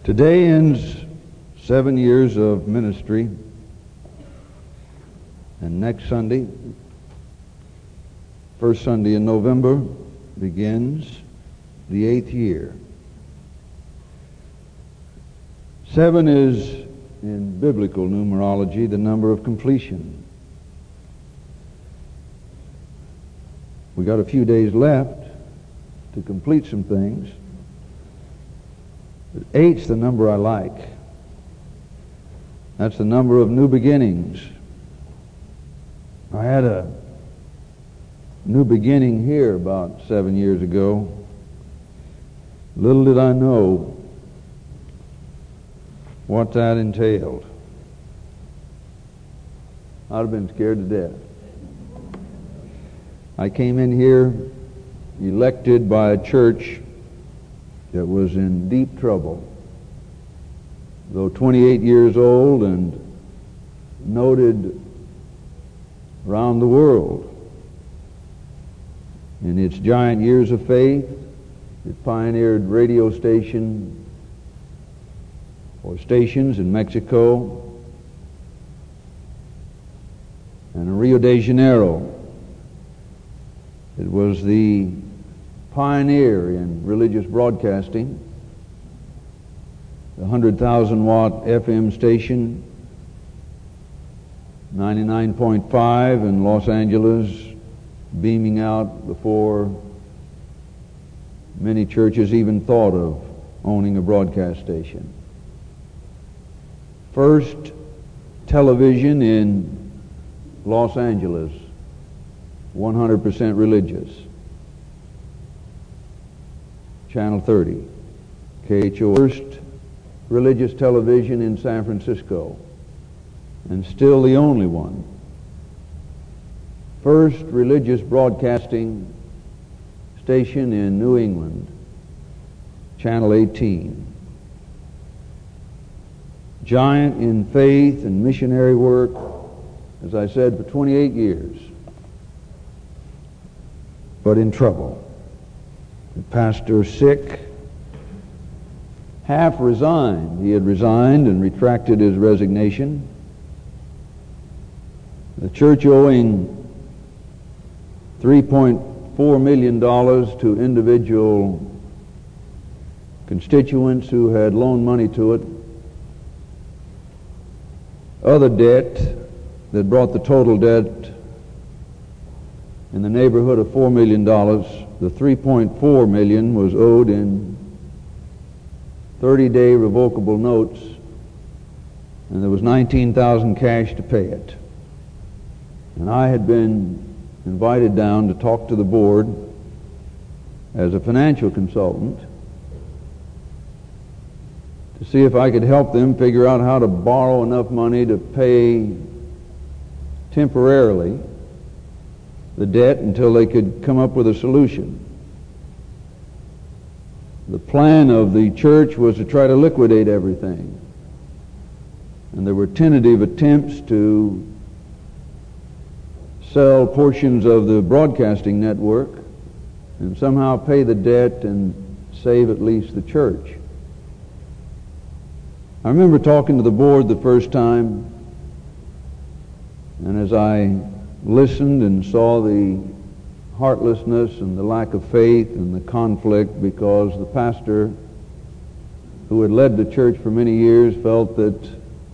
Today ends 7 years of ministry, and next Sunday, first Sunday in November, begins the 8th year. 7 is, in biblical numerology, the number of completion. We got a few days left to complete some things. But 8's the number I like. That's the number of new beginnings. I had a new beginning here about 7 years ago. Little did I know what that entailed. I'd have been scared to death. I came in here elected by a church that was in deep trouble. Though 28 years old and noted around the world in its giant years of faith, it pioneered radio stations in Mexico and in Rio de Janeiro. It was the pioneer in religious broadcasting, the 100,000 watt FM station, 99.5 in Los Angeles, beaming out before many churches even thought of owning a broadcast station. First television in Los Angeles, 100% religious. Channel 30, KHO. First religious television in San Francisco, and still the only one. First religious broadcasting station in New England, Channel 18. Giant in faith and missionary work, as I said, for 28 years, but in trouble. The pastor sick, half resigned. He had resigned and retracted his resignation. The church owing $3.4 million to individual constituents who had loaned money to it. Other debt that brought the total debt in the neighborhood of $4 million. The $3.4 million was owed in 30-day revocable notes, and there was $19,000 cash to pay it. And I had been invited down to talk to the board as a financial consultant to see if I could help them figure out how to borrow enough money to pay temporarily the debt until they could come up with a solution. The plan of the church was to try to liquidate everything. And there were tentative attempts to sell portions of the broadcasting network and somehow pay the debt and save at least the church. I remember talking to the board the first time, and as I listened and saw the heartlessness and the lack of faith and the conflict, because the pastor who had led the church for many years felt that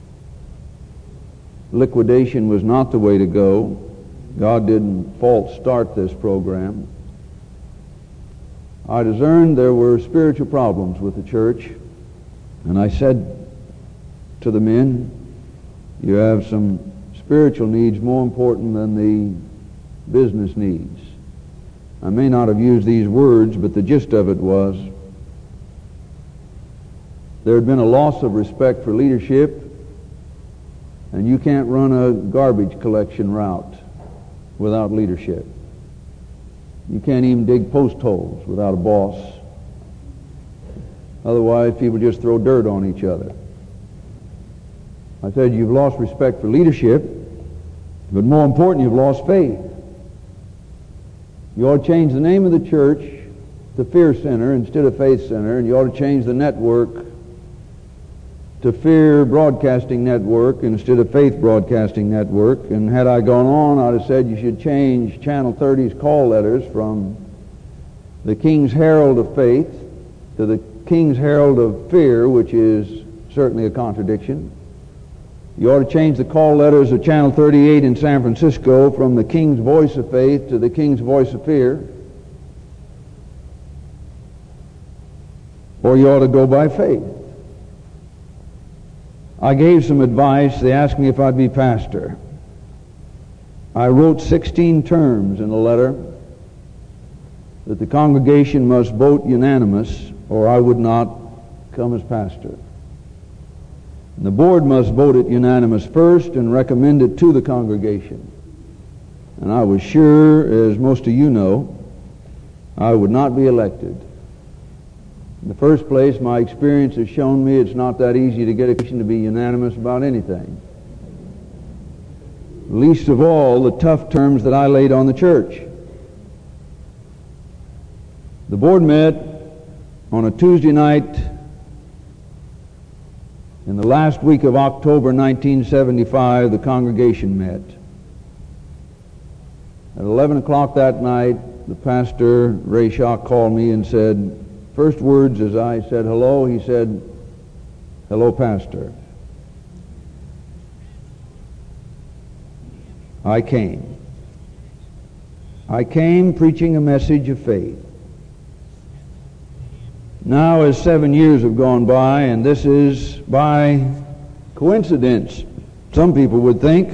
liquidation was not the way to go. God didn't false start this program. I discerned there were spiritual problems with the church, and I said to the men, you have some spiritual needs more important than the business needs. I may not have used these words, but the gist of it was there had been a loss of respect for leadership, and you can't run a garbage collection route without leadership. You can't even dig post holes without a boss. Otherwise, people just throw dirt on each other. I said, you've lost respect for leadership, but more important, you've lost faith. You ought to change the name of the church to Fear Center instead of Faith Center, and you ought to change the network to Fear Broadcasting Network instead of Faith Broadcasting Network. And had I gone on, I'd have said you should change Channel 30's call letters from the King's Herald of Faith to the King's Herald of Fear, which is certainly a contradiction. You ought to change the call letters of Channel 38 in San Francisco from the King's Voice of Faith to the King's Voice of Fear. Or you ought to go by faith. I gave some advice. They asked me if I'd be pastor. I wrote 16 terms in a letter that the congregation must vote unanimous or I would not come as pastor. And the board must vote it unanimous first and recommend it to the congregation. And I was sure, as most of you know, I would not be elected. In the first place, my experience has shown me it's not that easy to get a Christian to be unanimous about anything. Least of all, the tough terms that I laid on the church. The board met on a Tuesday night in the last week of October 1975. The congregation met. At 11 o'clock that night, the pastor, Ray Schock, called me and said, first words as I said hello, he said, "Hello, Pastor." I came preaching a message of faith. Now, as 7 years have gone by, and this is by coincidence, some people would think,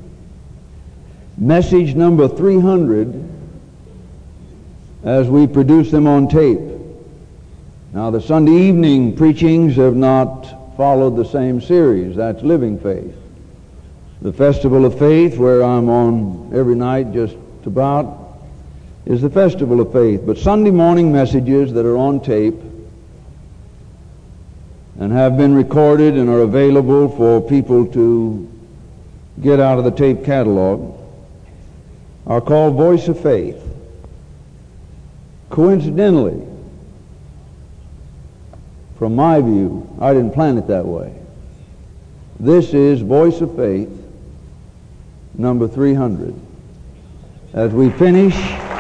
message number 300 as we produce them on tape. Now, the Sunday evening preachings have not followed the same series. That's Living Faith. The Festival of Faith, where I'm on every night just about, is the Festival of Faith. But Sunday morning messages that are on tape and have been recorded and are available for people to get out of the tape catalog are called Voice of Faith. Coincidentally, from my view, I didn't plan it that way. This is Voice of Faith, number 300. As we finish,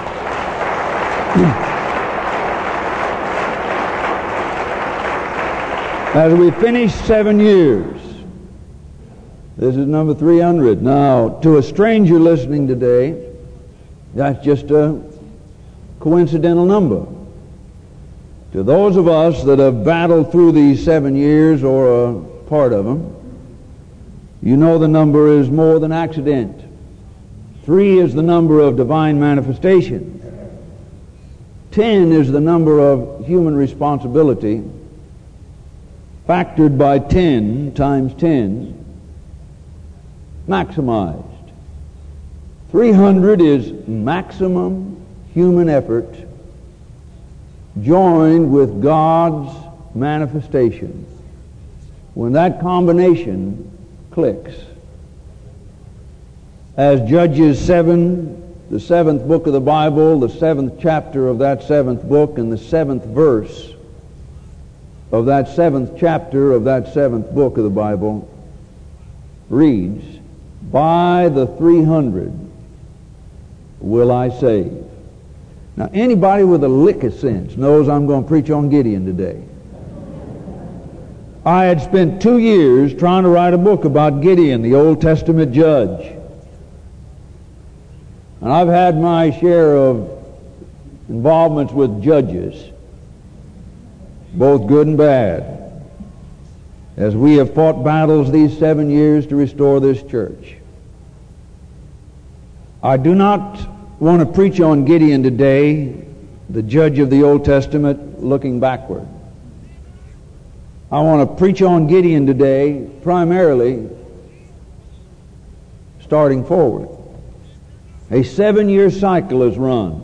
as we finish 7 years, this is number 300. Now, to a stranger listening today, that's just a coincidental number. To those of us that have battled through these 7 years or a part of them, you know the number is more than accident. 3 is the number of divine manifestation. 10 is the number of human responsibility, factored by 10 times 10, maximized. 300 is maximum human effort joined with God's manifestation. When that combination clicks, as Judges 7, the 7th book of the Bible, the 7th chapter of that 7th book, and the 7th verse of that 7th chapter of that 7th book of the Bible reads, "By the 300 will I save." Now, anybody with a lick of sense knows I'm going to preach on Gideon today. I had spent 2 years trying to write a book about Gideon, the Old Testament judge. And I've had my share of involvements with judges, both good and bad, as we have fought battles these 7 years to restore this church. I do not want to preach on Gideon today, the judge of the Old Testament, looking backward. I want to preach on Gideon today, primarily starting forward. A 7-year cycle is run.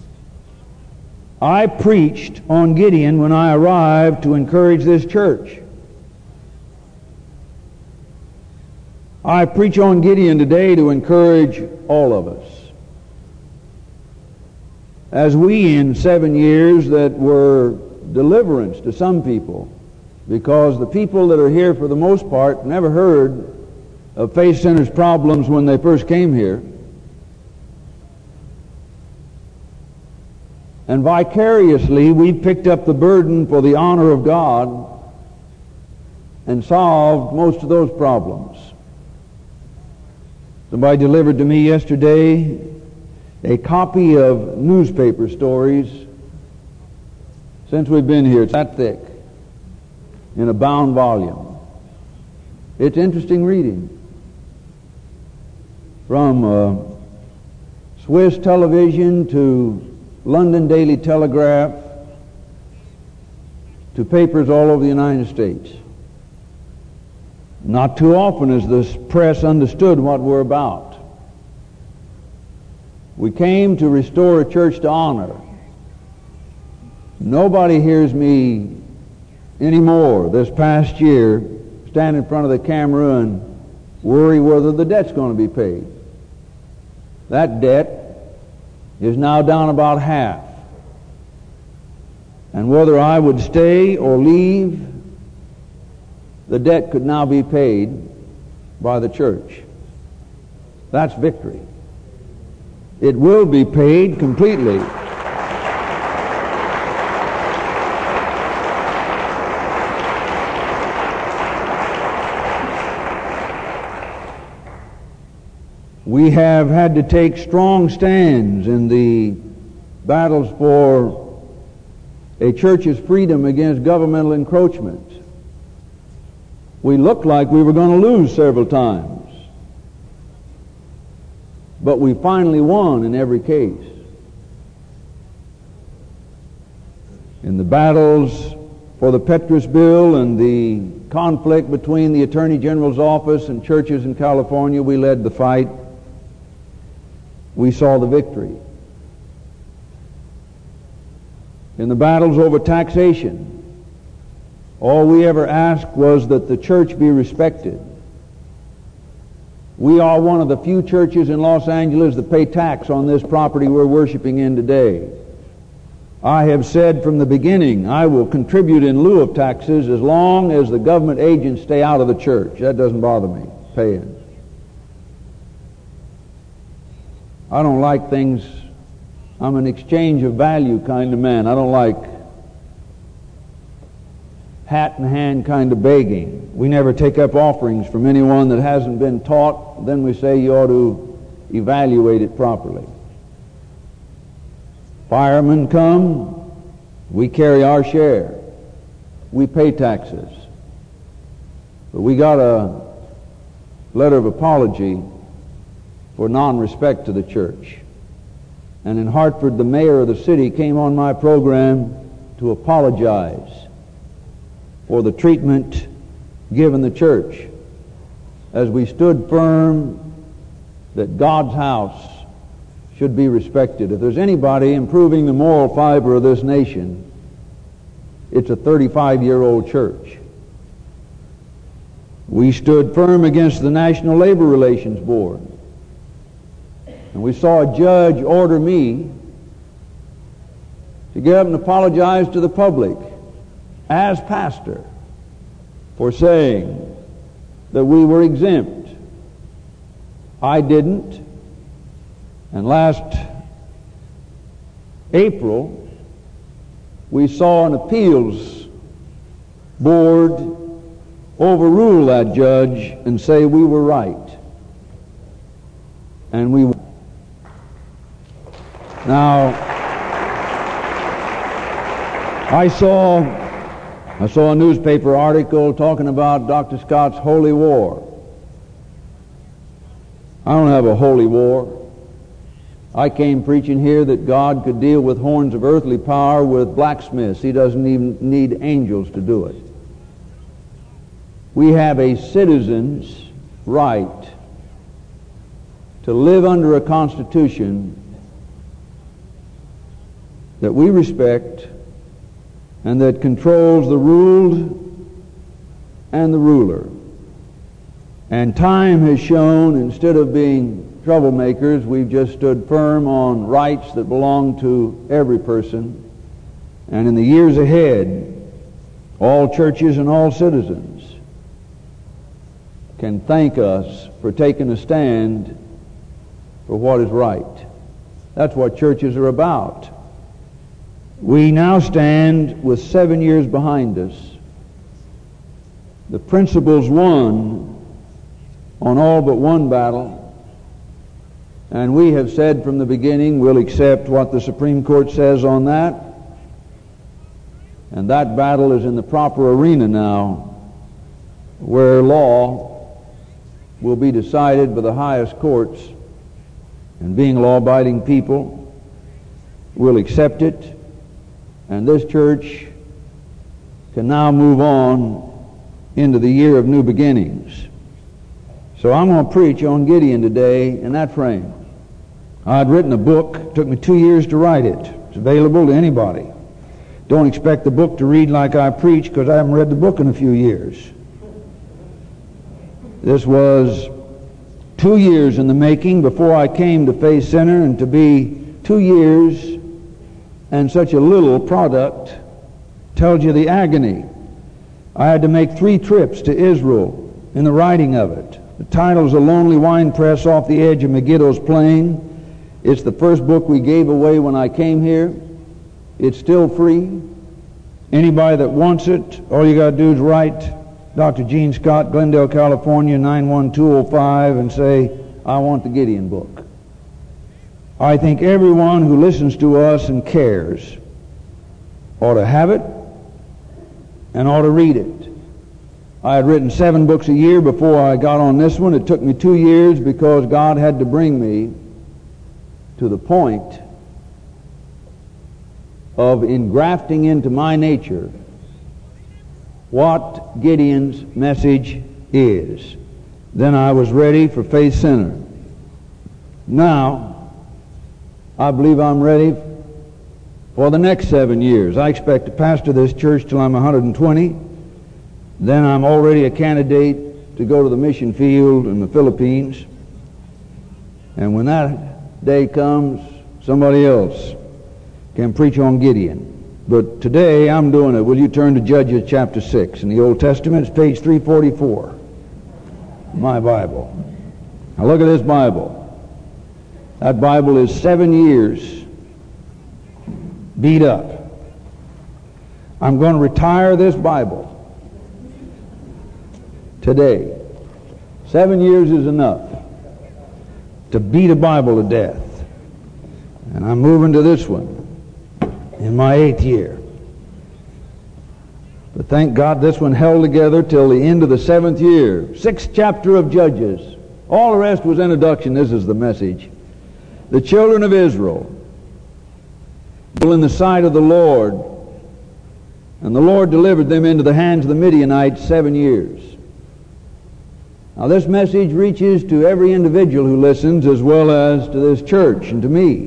I preached on Gideon when I arrived to encourage this church. I preach on Gideon today to encourage all of us. As we, in 7 years that were deliverance to some people, because the people that are here for the most part never heard of Faith Center's problems when they first came here. And vicariously, we picked up the burden for the honor of God and solved most of those problems. Somebody delivered to me yesterday a copy of newspaper stories. Since we've been here, it's that thick in a bound volume. It's interesting reading. From Swiss television to London Daily Telegraph to papers all over the United States. Not too often has the press understood what we're about. We came to restore a church to honor. Nobody hears me anymore this past year stand in front of the camera and worry whether the debt's going to be paid. That debt is now down about half. And whether I would stay or leave, the debt could now be paid by the church. That's victory. It will be paid completely. We have had to take strong stands in the battles for a church's freedom against governmental encroachment. We looked like we were going to lose several times, but we finally won in every case. In the battles for the Petrus Bill and the conflict between the Attorney General's office and churches in California, we led the fight. We saw the victory. In the battles over taxation, all we ever asked was that the church be respected. We are one of the few churches in Los Angeles that pay tax on this property we're worshiping in today. I have said from the beginning, I will contribute in lieu of taxes as long as the government agents stay out of the church. That doesn't bother me, paying. I don't like things, I'm an exchange of value kind of man. I don't like hat in hand kind of begging. We never take up offerings from anyone that hasn't been taught. Then we say you ought to evaluate it properly. Firemen come, we carry our share. We pay taxes. But we got a letter of apology for non-respect to the church. And in Hartford, the mayor of the city came on my program to apologize for the treatment given the church as we stood firm that God's house should be respected. If there's anybody improving the moral fiber of this nation, it's a 35-year-old church. We stood firm against the National Labor Relations Board. And we saw a judge order me to get up and apologize to the public as pastor for saying that we were exempt. I didn't. And last April, we saw an appeals board overrule that judge and say we were right. And we Now, I saw a newspaper article talking about Dr. Scott's holy war. I don't have a holy war. I came preaching here that God could deal with horns of earthly power with blacksmiths. He doesn't even need angels to do it. We have a citizen's right to live under a constitution that we respect and that controls the ruled and the ruler. And time has shown, instead of being troublemakers, we've just stood firm on rights that belong to every person. And in the years ahead, all churches and all citizens can thank us for taking a stand for what is right. That's what churches are about. We now stand with 7 years behind us. The principles won on all but one battle, and we have said from the beginning we'll accept what the Supreme Court says on that, and that battle is in the proper arena now, where law will be decided by the highest courts, and being law-abiding people, we'll accept it, and this church can now move on into the year of new beginnings. So I'm going to preach on Gideon today in that frame. I'd written a book. It took me 2 years to write it. It's available to anybody. Don't expect the book to read like I preach, because I haven't read the book in a few years. This was 2 years in the making before I came to Faith Center, and to be 2 years and such a little product tells you the agony. I had to make 3 trips to Israel in the writing of it. The title is A Lonely Wine Press Off the Edge of Megiddo's Plain. It's the first book we gave away when I came here. It's still free. Anybody that wants it, all you got to do is write Dr. Gene Scott, Glendale, California, 91205, and say, I want the Gideon book. I think everyone who listens to us and cares ought to have it and ought to read it. I had written 7 books a year before I got on this one. It took me 2 years because God had to bring me to the point of engrafting into my nature what Gideon's message is. Then I was ready for Faith Center. Now, I believe I'm ready for the next 7 years. I expect to pastor this church till I'm 120. Then I'm already a candidate to go to the mission field in the Philippines. And when that day comes, somebody else can preach on Gideon. But today I'm doing it. Will you turn to Judges chapter 6 in the Old Testament? It's page 344. My Bible. Now look at this Bible. That Bible is 7 years beat up. I'm going to retire this Bible today. 7 years is enough to beat a Bible to death. And I'm moving to this one in my 8th year. But thank God this one held together till the end of the 7th year. 6th chapter of Judges. All the rest was introduction. This is the message. The children of Israel were in the sight of the Lord, and the Lord delivered them into the hands of the Midianites 7 years. Now this message reaches to every individual who listens, as well as to this church and to me.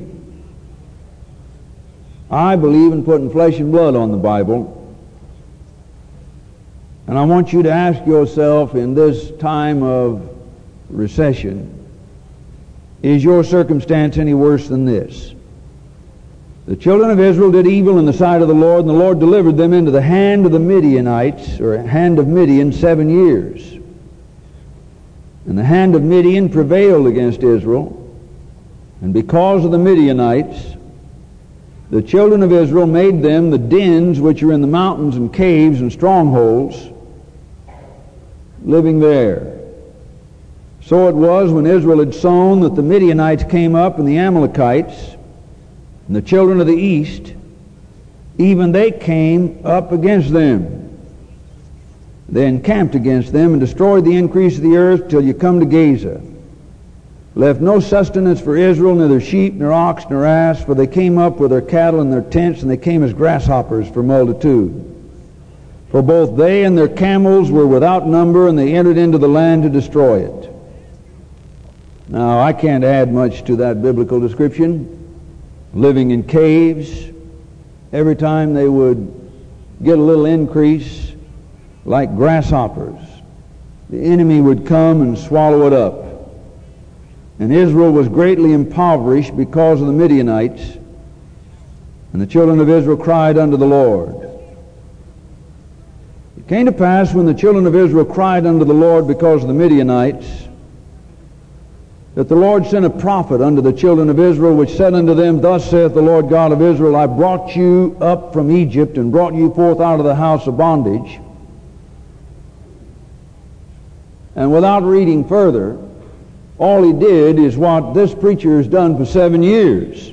I believe in putting flesh and blood on the Bible, and I want you to ask yourself in this time of recession, is your circumstance any worse than this? The children of Israel did evil in the sight of the Lord, and the Lord delivered them into the hand of the Midianites, or hand of Midian, 7 years. And the hand of Midian prevailed against Israel, and because of the Midianites, the children of Israel made them the dens which are in the mountains and caves and strongholds, living there. So it was when Israel had sown that the Midianites came up, and the Amalekites, and the children of the east, even they came up against them. They encamped against them and destroyed the increase of the earth till you come to Gaza. Left no sustenance for Israel, neither sheep, nor ox, nor ass, for they came up with their cattle and their tents, and they came as grasshoppers for multitude. For both they and their camels were without number, and they entered into the land to destroy it. Now, I can't add much to that biblical description. Living in caves, every time they would get a little increase, like grasshoppers, the enemy would come and swallow it up. And Israel was greatly impoverished because of the Midianites. And the children of Israel cried unto the Lord. Came to pass when the children of Israel cried unto the Lord because of the Midianites, that the Lord sent a prophet unto the children of Israel, which said unto them, Thus saith the Lord God of Israel, I brought you up from Egypt, and brought you forth out of the house of bondage. And without reading further, all he did is what this preacher has done for 7 years.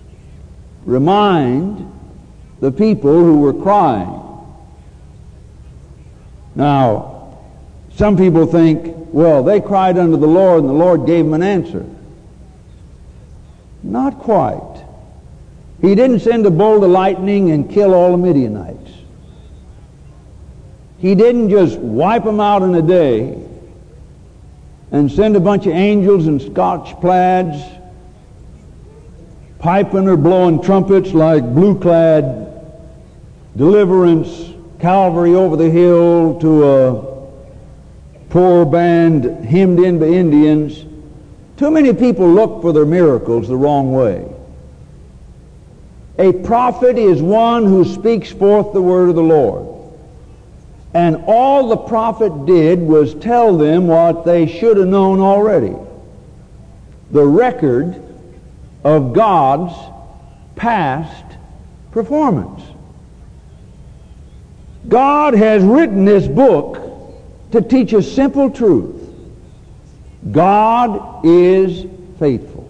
Remind the people who were crying. Now, some people think, well, they cried unto the Lord and the Lord gave them an answer. Not quite. He didn't send a bolt of lightning and kill all the Midianites. He didn't just wipe them out in a day and send a bunch of angels in Scotch plaids, piping or blowing trumpets like blue-clad deliverance Calvary over the hill to a poor band hemmed in by Indians. Too many people look for their miracles the wrong way. A prophet is one who speaks forth the word of the Lord. And all the prophet did was tell them what they should have known already. The record of God's past performance. God has written this book to teach a simple truth. God is faithful.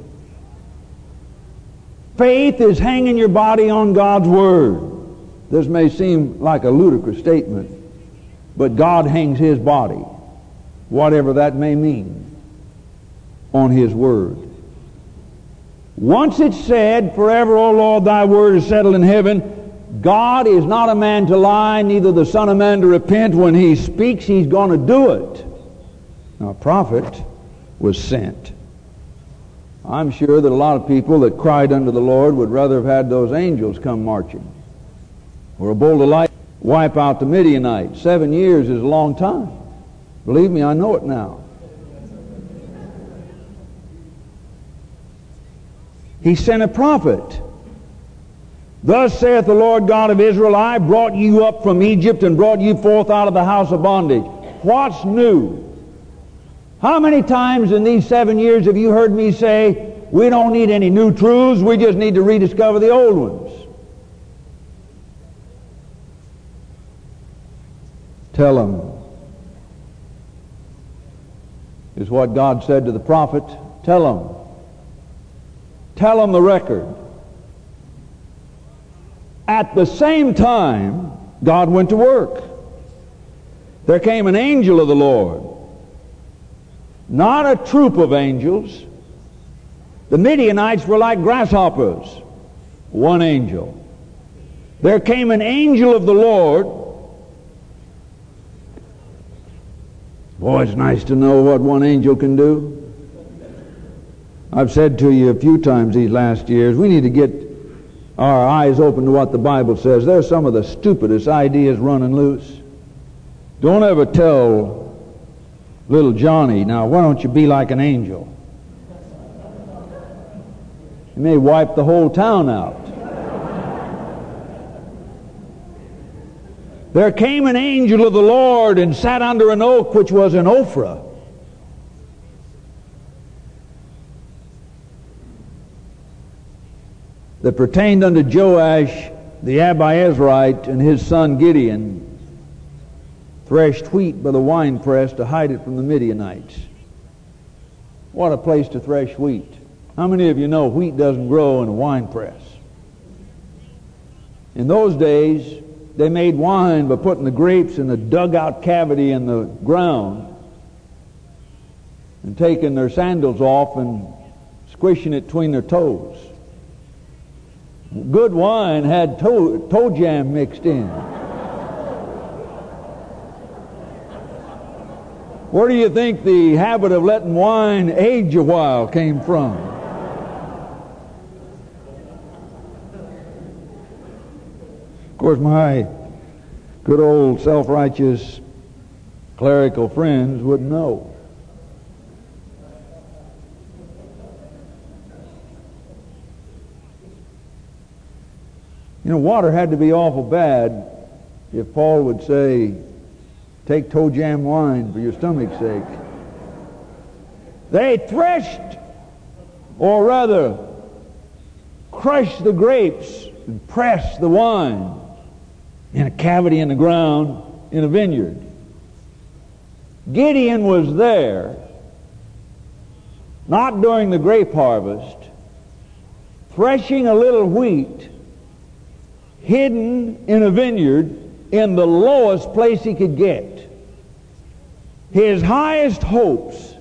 Faith is hanging your body on God's Word. This may seem like a ludicrous statement, but God hangs His body, whatever that may mean, on His Word. Once it's said, Forever, O Lord, thy word is settled in heaven, God is not a man to lie, neither the Son of Man to repent. When He speaks, He's going to do it. Now, a prophet was sent. I'm sure that a lot of people that cried unto the Lord would rather have had those angels come marching, or a bolt of light wipe out the Midianites. 7 years is a long time. Believe me, I know it now. He sent a prophet. Thus saith the Lord God of Israel, I brought you up from Egypt and brought you forth out of the house of bondage. What's new? How many times in these 7 years have you heard me say, we don't need any new truths, we just need to rediscover the old ones? Tell them, is what God said to the prophet. Tell them. Tell them the record. At the same time, God went to work. There came an angel of the Lord. Not a troop of angels. The Midianites were like grasshoppers. One angel. There came an angel of the Lord. Boy, it's nice to know what one angel can do. I've said to you a few times these last years, we need to get our eyes open to what the Bible says. There's some of the stupidest ideas running loose. Don't ever tell little Johnny, now why don't you be like an angel? You may wipe the whole town out. There came an angel of the Lord and sat under an oak which was in Ophrah. That pertained unto Joash the Abiezrite, and his son Gideon threshed wheat by the winepress to hide it from the Midianites. What a place to thresh wheat. How many of you know wheat doesn't grow in a winepress? In those days, they made wine by putting the grapes in a dugout cavity in the ground and taking their sandals off and squishing it between their toes. Good wine had toe jam mixed in. Where do you think the habit of letting wine age a while came from? Of course, my good old self-righteous clerical friends wouldn't know. You know, water had to be awful bad if Paul would say, Take toe jam wine for your stomach's sake. They threshed, or rather crushed the grapes and pressed the wine in a cavity in the ground in a vineyard. Gideon was there, not during the grape harvest, threshing a little wheat hidden in a vineyard in the lowest place he could get. His highest hopes,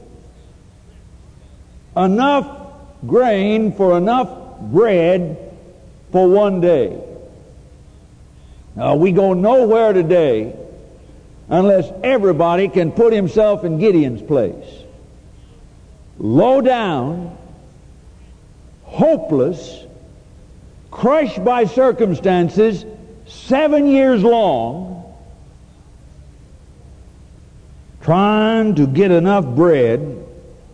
enough grain for enough bread for one day. Now, we go nowhere today unless everybody can put himself in Gideon's place. Low down, hopeless, crushed by circumstances, 7 years long, trying to get enough bread,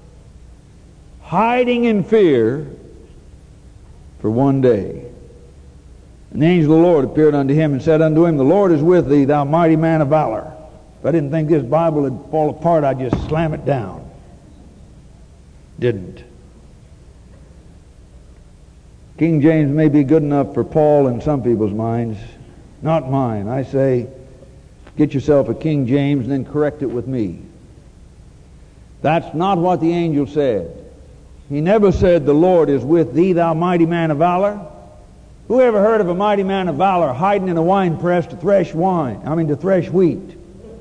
hiding in fear for one day. And the angel of the Lord appeared unto him and said unto him, The Lord is with thee, thou mighty man of valor. If I didn't think this Bible would fall apart, I'd just slam it down. Didn't. King James may be good enough for Paul in some people's minds, not mine. I say, get yourself a King James and then correct it with me. That's not what the angel said. He never said, The Lord is with thee, thou mighty man of valor. Who ever heard of a mighty man of valor hiding in a wine press to thresh to thresh wheat?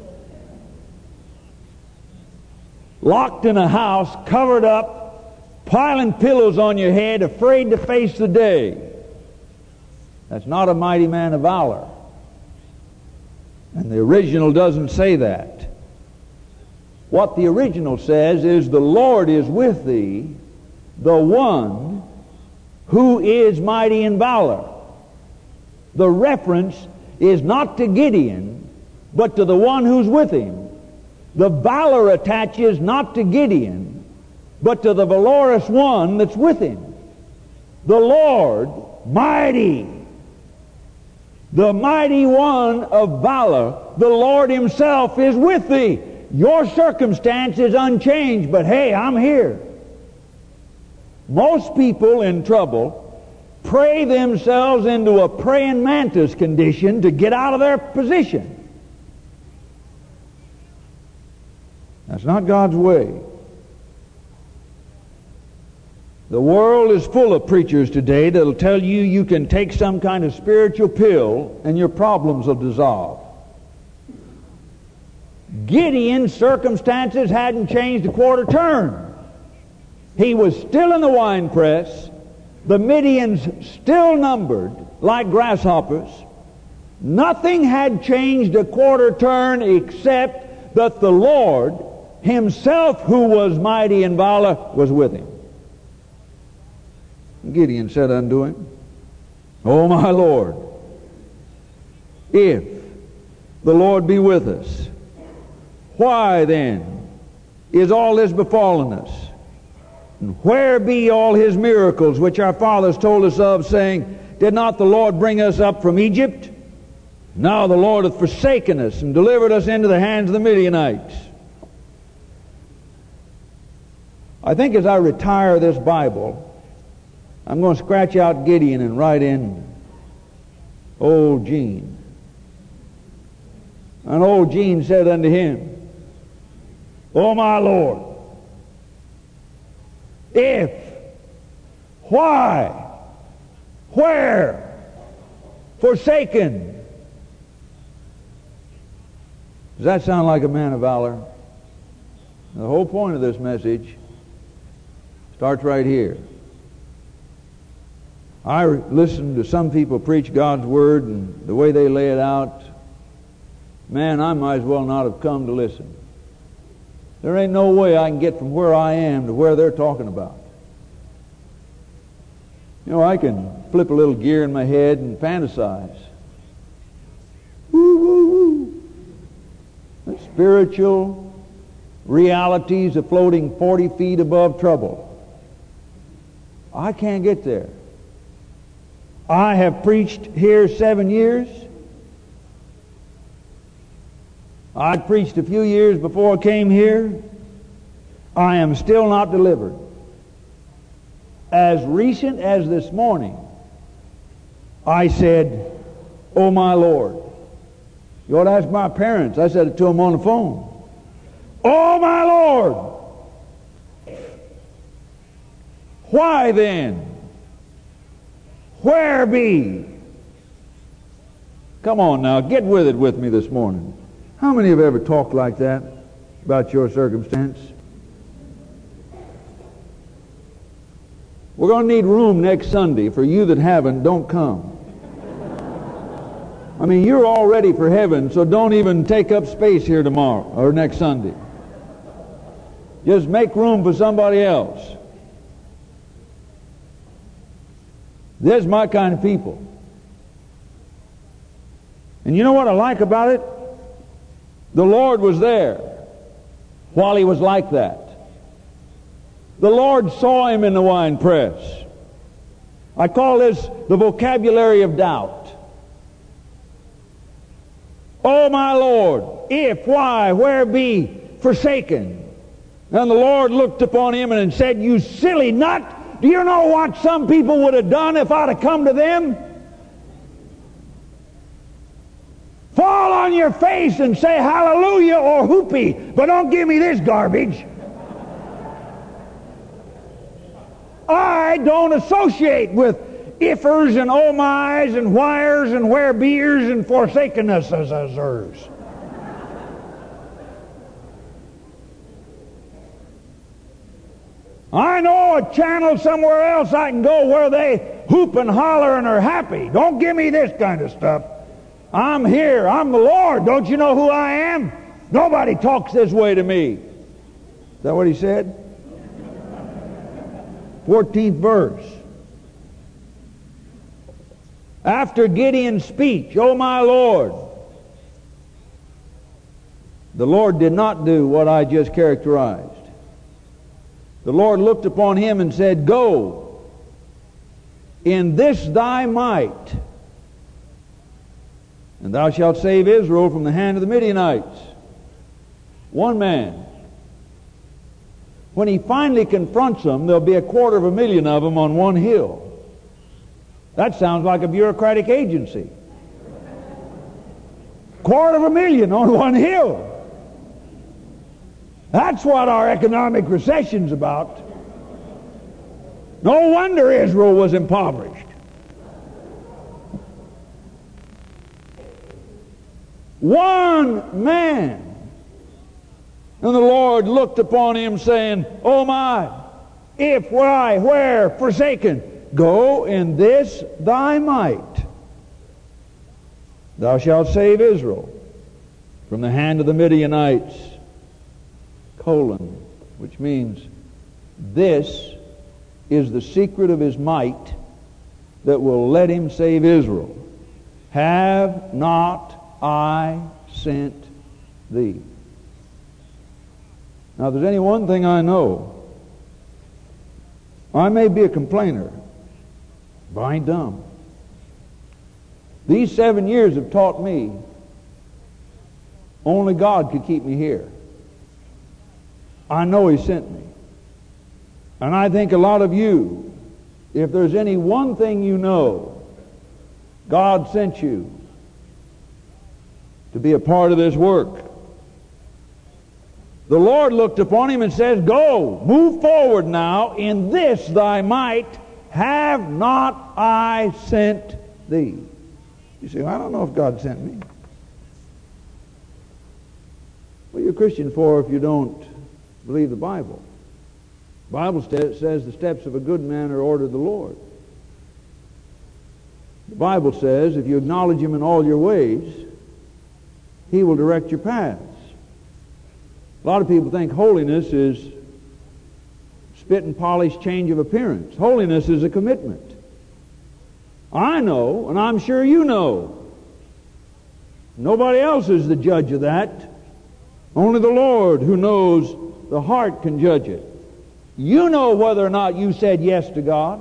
Locked in a house, covered up, piling pillows on your head, afraid to face the day. That's not a mighty man of valor. And the original doesn't say that. What the original says is, The Lord is with thee, the one who is mighty in valor. The reference is not to Gideon, but to the one who's with him. The valor attaches not to Gideon, but to the valorous one that's with him. The Lord, mighty. The mighty one of valor, the Lord himself is with thee. Your circumstance is unchanged, but hey, I'm here. Most people in trouble pray themselves into a praying mantis condition to get out of their position. That's not God's way. The world is full of preachers today that'll tell you you can take some kind of spiritual pill and your problems will dissolve. Gideon's circumstances hadn't changed a quarter turn. He was still in the wine press. The Midians still numbered like grasshoppers. Nothing had changed a quarter turn except that the Lord himself, who was mighty in valor, was with him. Gideon said unto him, O my Lord, if the Lord be with us, why then is all this befallen us? And where be all his miracles which our fathers told us of, saying, Did not the Lord bring us up from Egypt? Now the Lord hath forsaken us and delivered us into the hands of the Midianites. I think as I retire this Bible, I'm going to scratch out Gideon and write in old Gene. And old Gene said unto him, O my Lord, if, why, where, forsaken. Does that sound like a man of valor? The whole point of this message starts right here. I listen to some people preach God's Word and the way they lay it out. Man, I might as well not have come to listen. There ain't no way I can get from where I am to where they're talking about. You know, I can flip a little gear in my head and fantasize. Woo, woo, woo. The spiritual realities of floating 40 feet above trouble. I can't get there. I have preached here 7 years. I preached a few years before I came here. I am still not delivered. As recent as this morning, I said, "Oh my Lord." You ought to ask my parents. I said it to them on the phone. "Oh my Lord, why then? Where be?" Come on now, get with it with me this morning. How many have ever talked like that about your circumstance? We're going to need room next Sunday. For you that haven't, don't come. I mean, you're all ready for heaven, so don't even take up space here tomorrow or next Sunday. Just make room for somebody else. There's my kind of people. And you know what I like about it? The Lord was there while he was like that. The Lord saw him in the wine press. I call this the vocabulary of doubt. "Oh my Lord, if, why, where be forsaken?" And the Lord looked upon him and said, "You silly nut, do you know what some people would have done if I'd have come to them? Fall on your face and say hallelujah or whoopee, but don't give me this garbage. I don't associate with ifers and oh my's and whires and where beers and forsakenness's. I know a channel somewhere else I can go where they hoop and holler and are happy. Don't give me this kind of stuff. I'm here. I'm the Lord. Don't you know who I am? Nobody talks this way to me. Is that what he said? 14th verse. After Gideon's speech, "Oh my Lord," the Lord did not do what I just characterized. The Lord looked upon him and said, "Go in this thy might, and thou shalt save Israel from the hand of the Midianites." One man. When he finally confronts them, there'll be 250,000 of them on one hill. That sounds like a bureaucratic agency. 250,000 on one hill. That's what our economic recession's about. No wonder Israel was impoverished. One man. And the Lord looked upon him saying, "Oh my, if, why, where, forsaken, go in this thy might. Thou shalt save Israel from the hand of the Midianites," which means this is the secret of his might that will let him save Israel. "Have not I sent thee?" Now, if there's any one thing I know, I may be a complainer, but I ain't dumb. These 7 years have taught me only God could keep me here. I know he sent me. And I think a lot of you, if there's any one thing you know, God sent you to be a part of this work. The Lord looked upon him and says, "Go, move forward now, in this thy might, have not I sent thee?" You say, "I don't know if God sent me." What are you a Christian for if you don't believe the Bible? The Bible says the steps of a good man are ordered of the Lord. The Bible says if you acknowledge him in all your ways, he will direct your paths. A lot of people think holiness is spit and polish change of appearance. Holiness is a commitment. I know, and I'm sure you know. Nobody else is the judge of that. Only the Lord, who knows the heart, can judge it. You know whether or not you said yes to God.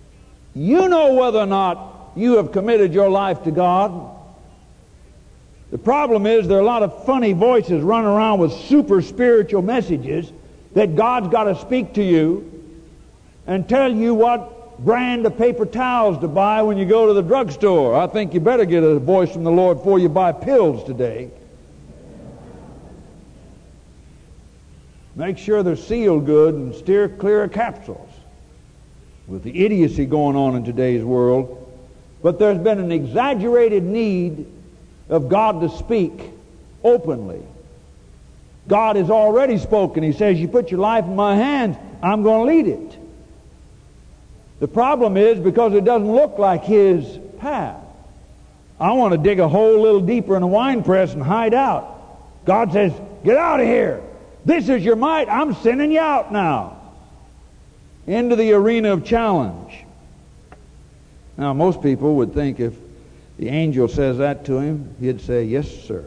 You know whether or not you have committed your life to God. The problem is there are a lot of funny voices running around with super spiritual messages that God's got to speak to you and tell you what brand of paper towels to buy when you go to the drugstore. I think you better get a voice from the Lord before you buy pills today. Make sure they're sealed good and steer clear of capsules with the idiocy going on in today's world. But there's been an exaggerated need of God to speak openly. God has already spoken. He says, you put your life in my hands, I'm going to lead it. The problem is because it doesn't look like His path. I want to dig a hole a little deeper in a wine press and hide out. God says, get out of here. This is your might. I'm sending you out now into the arena of challenge. Now, most people would think if the angel says that to him, he'd say, yes, sir.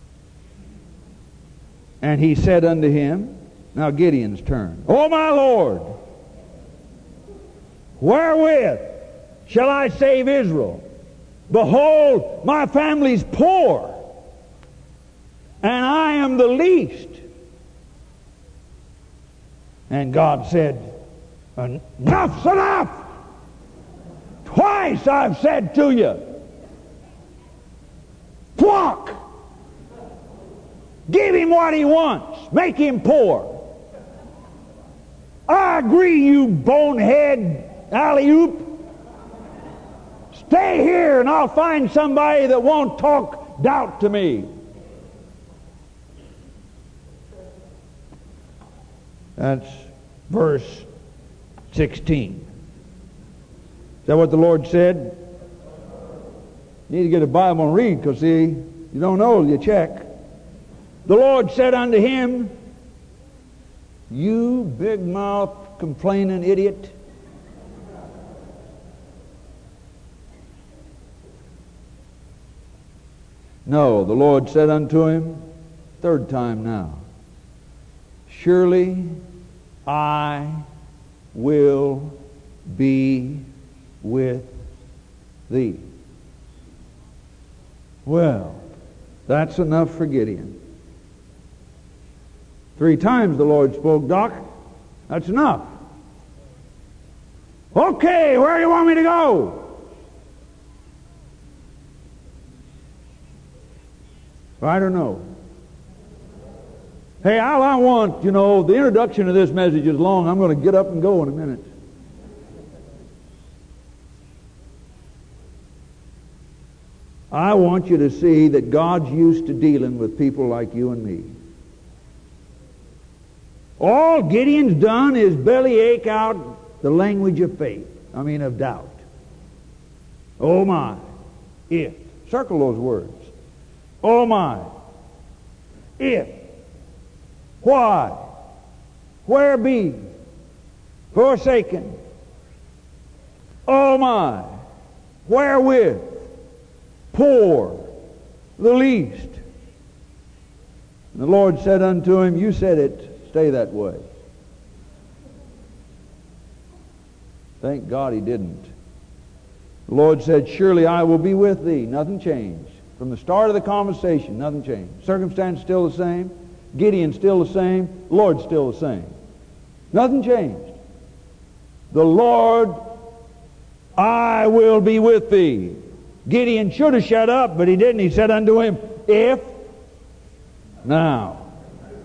And he said unto him, now Gideon's turn. O my Lord, wherewith shall I save Israel? Behold, my family's poor, and I am the least. And God said, enough's enough! Twice I've said to you, flock! Give him what he wants. Make him poor. I agree, you bonehead alley-oop. Stay here and I'll find somebody that won't talk doubt to me. That's verse 16. Is that what the Lord said? You need to get a Bible and read, because see, you don't know till you check. The Lord said unto him, you big-mouthed, complaining idiot. No, the Lord said unto him, third time now, surely I will be with thee. Well, that's enough for Gideon. 3 times the Lord spoke, Doc. That's enough. Okay, where do you want me to go? I don't know. Hey, all I want, the introduction of this message is long. I'm going to get up and go in a minute. I want you to see that God's used to dealing with people like you and me. All Gideon's done is bellyache out the language of faith. Of doubt. Oh my, if. Circle those words. Oh my, if. Why? Where be? Forsaken. Oh my, wherewith? Poor, the least. And the Lord said unto him, you said it, stay that way. Thank God he didn't. The Lord said, surely I will be with thee. Nothing changed. From the start of the conversation, nothing changed. Circumstance still the same. Gideon still the same. The Lord still the same. Nothing changed. The Lord, I will be with thee. Gideon should have shut up, but he didn't. He said unto him, if now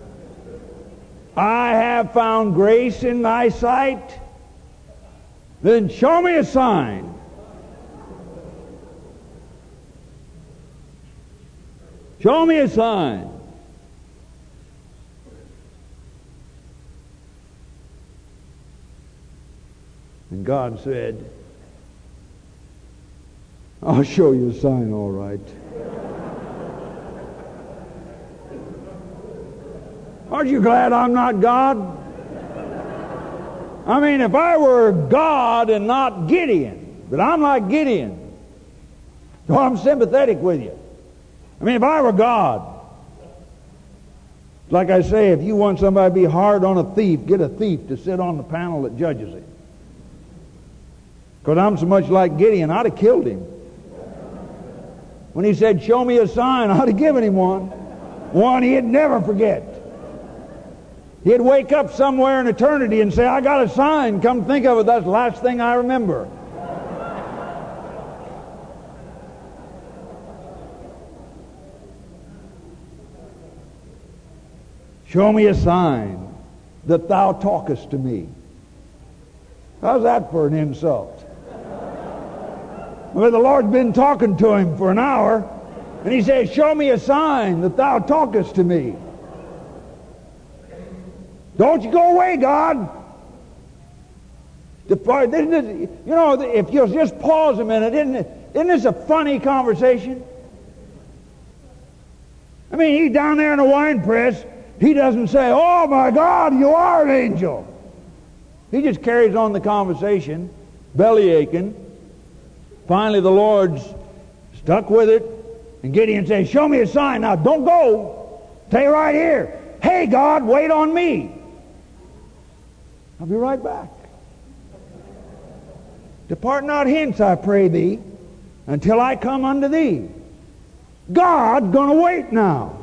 I have found grace in thy sight, then show me a sign. Show me a sign. And God said, I'll show you a sign, all right. Aren't you glad I'm not God? If I were God and not Gideon, but I'm like Gideon, so I'm sympathetic with you. If I were God, like I say, if you want somebody to be hard on a thief, get a thief to sit on the panel that judges him. Because I'm so much like Gideon, I'd have killed him. When he said, show me a sign, I'd have given him one. One he'd never forget. He'd wake up somewhere in eternity and say, I got a sign. Come think of it, that's the last thing I remember. Show me a sign that thou talkest to me. How's that for an insult? Well, the Lord's been talking to him for an hour, and he says, show me a sign that thou talkest to me. Don't you go away, God. Depart. You know, if you'll just pause a minute, isn't this a funny conversation? I mean, he's down there in the wine press. He doesn't say, oh my God, you are an angel. He just carries on the conversation, belly aching. Finally, the Lord's stuck with it, and Gideon says, show me a sign. Now, don't go. Stay right here. Hey, God, wait on me. I'll be right back. Depart not hence, I pray thee, until I come unto thee. God's going to wait now.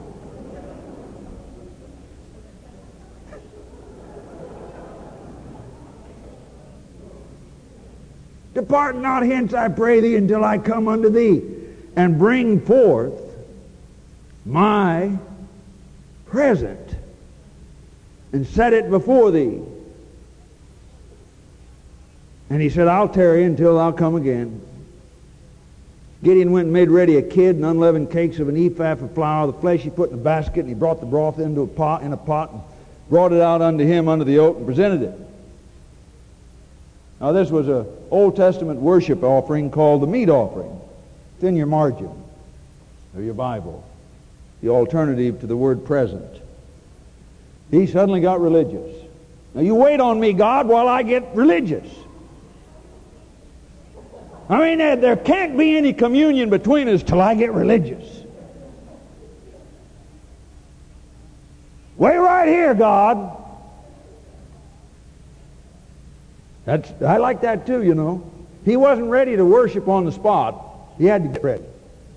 Depart not hence, I pray thee, until I come unto thee, and bring forth my present, and set it before thee. And he said, I'll tarry until thou come again. Gideon went and made ready a kid and unleavened cakes of an ephah of flour. The flesh he put in a basket, and he brought the broth into a pot, and brought it out unto him under the oak, and presented it. Now this was an Old Testament worship offering called the meat offering. It's in your margin of your Bible. The alternative to the word present. He suddenly got religious. Now you wait on me, God, while I get religious. I mean, there can't be any communion between us till I get religious. Wait right here, God. I like that too, you know. He wasn't ready to worship on the spot. He had to get ready.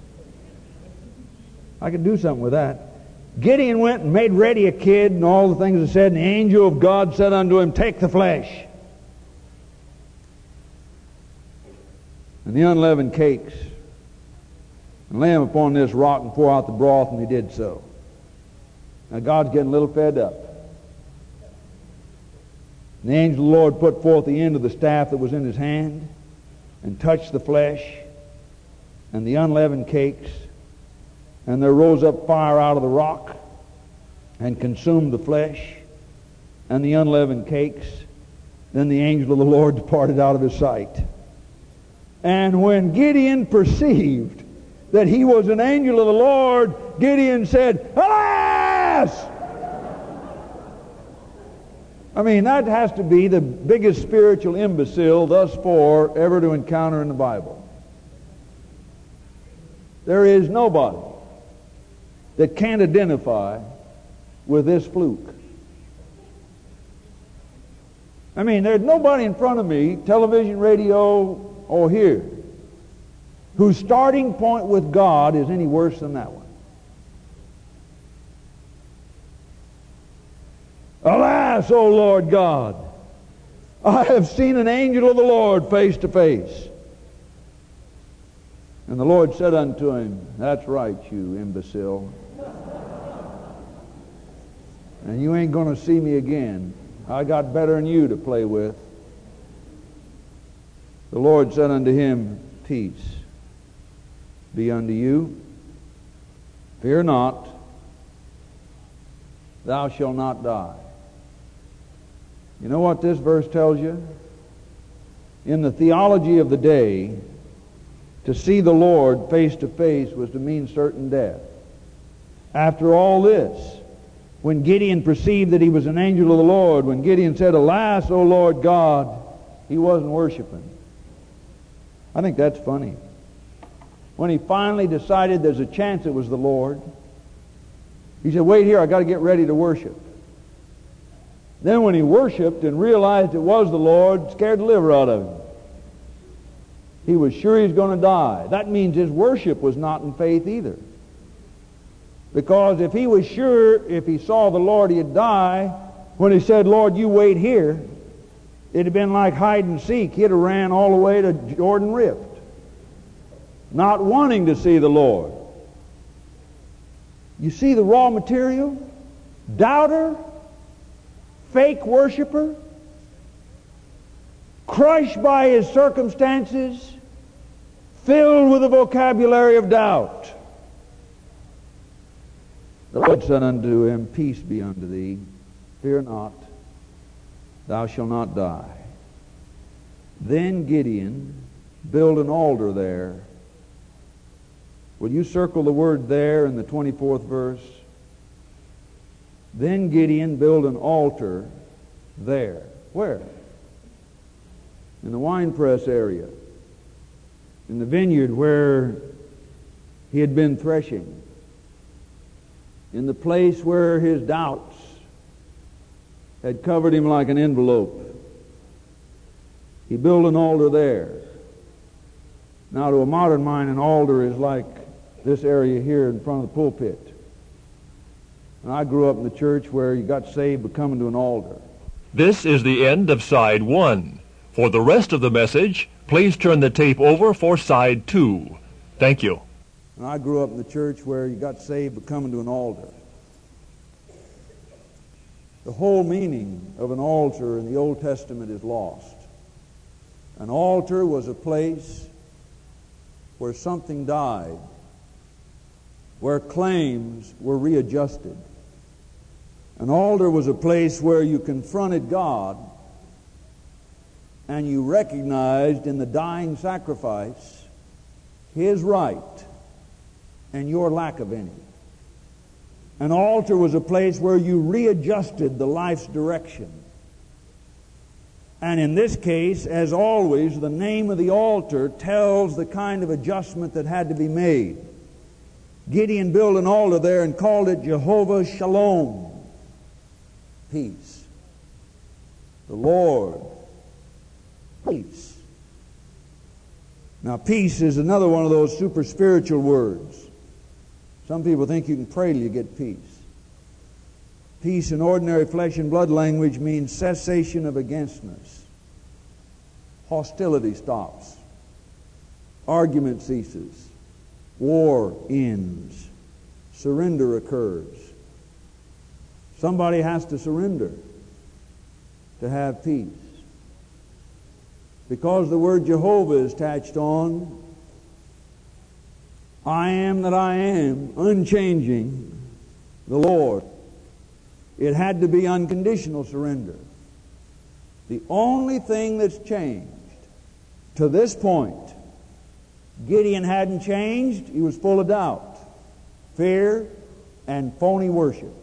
I could do something with that. Gideon went and made ready a kid and all the things it said, and the angel of God said unto him, take the flesh and the unleavened cakes and lay them upon this rock and pour out the broth, and he did so. Now God's getting a little fed up. And the angel of the Lord put forth the end of the staff that was in his hand and touched the flesh and the unleavened cakes, and there rose up fire out of the rock and consumed the flesh and the unleavened cakes. Then the angel of the Lord departed out of his sight. And when Gideon perceived that he was an angel of the Lord, Gideon said, alas! I mean, that has to be the biggest spiritual imbecile thus far ever to encounter in the Bible. There is nobody that can't identify with this fluke. I mean, there's nobody in front of me, television, radio, or here, whose starting point with God is any worse than that one. Alas, O Lord God, I have seen an angel of the Lord face to face. And the Lord said unto him, that's right, you imbecile. And you ain't going to see me again. I got better than you to play with. The Lord said unto him, peace be unto you. Fear not, thou shalt not die. You know what this verse tells you? In the theology of the day, to see the Lord face to face was to mean certain death. After all this, when Gideon perceived that he was an angel of the Lord, when Gideon said, alas, O Lord God, he wasn't worshiping. I think that's funny. When he finally decided there's a chance it was the Lord, he said, wait here, I got to get ready to worship. Then when he worshiped and realized it was the Lord, scared the liver out of him. He was sure he was going to die. That means his worship was not in faith either. Because if he was sure, if he saw the Lord, he'd die, when he said, Lord, you wait here, it'd have been like hide and seek. He'd have ran all the way to Jordan Rift, not wanting to see the Lord. You see the raw material? Doubter, fake worshiper, crushed by his circumstances, filled with the vocabulary of doubt. The Lord said unto him, Peace be unto thee, fear not, thou shalt not die. Then Gideon built an altar there. Will you circle the word there in the 24th verse? Then Gideon built an altar there. Where? In the winepress area. In the vineyard where he had been threshing. In the place where his doubts had covered him like an envelope. He built an altar there. Now, to a modern mind, an altar is like this area here in front of the pulpit. And I grew up in the church where you got saved by coming to an altar. This is the end of side 1. For the rest of the message, please turn the tape over for side 2. Thank you. And I grew up in the church where you got saved by coming to an altar. The whole meaning of an altar in the Old Testament is lost. An altar was a place where something died, where claims were readjusted. An altar was a place where you confronted God and you recognized in the dying sacrifice His right and your lack of any. An altar was a place where you readjusted the life's direction. And in this case, as always, the name of the altar tells the kind of adjustment that had to be made. Gideon built an altar there and called it Jehovah Shalom, peace. The Lord, peace. Now, peace is another one of those super spiritual words. Some people think you can pray till you get peace. Peace in ordinary flesh and blood language means cessation of againstness. Hostility stops. Argument ceases. War ends. Surrender occurs. Somebody has to surrender to have peace. Because the word Jehovah is attached on, I am that I am, unchanging, the Lord. It had to be unconditional surrender. The only thing that's changed to this point, Gideon hadn't changed. He was full of doubt, fear, and phony worship.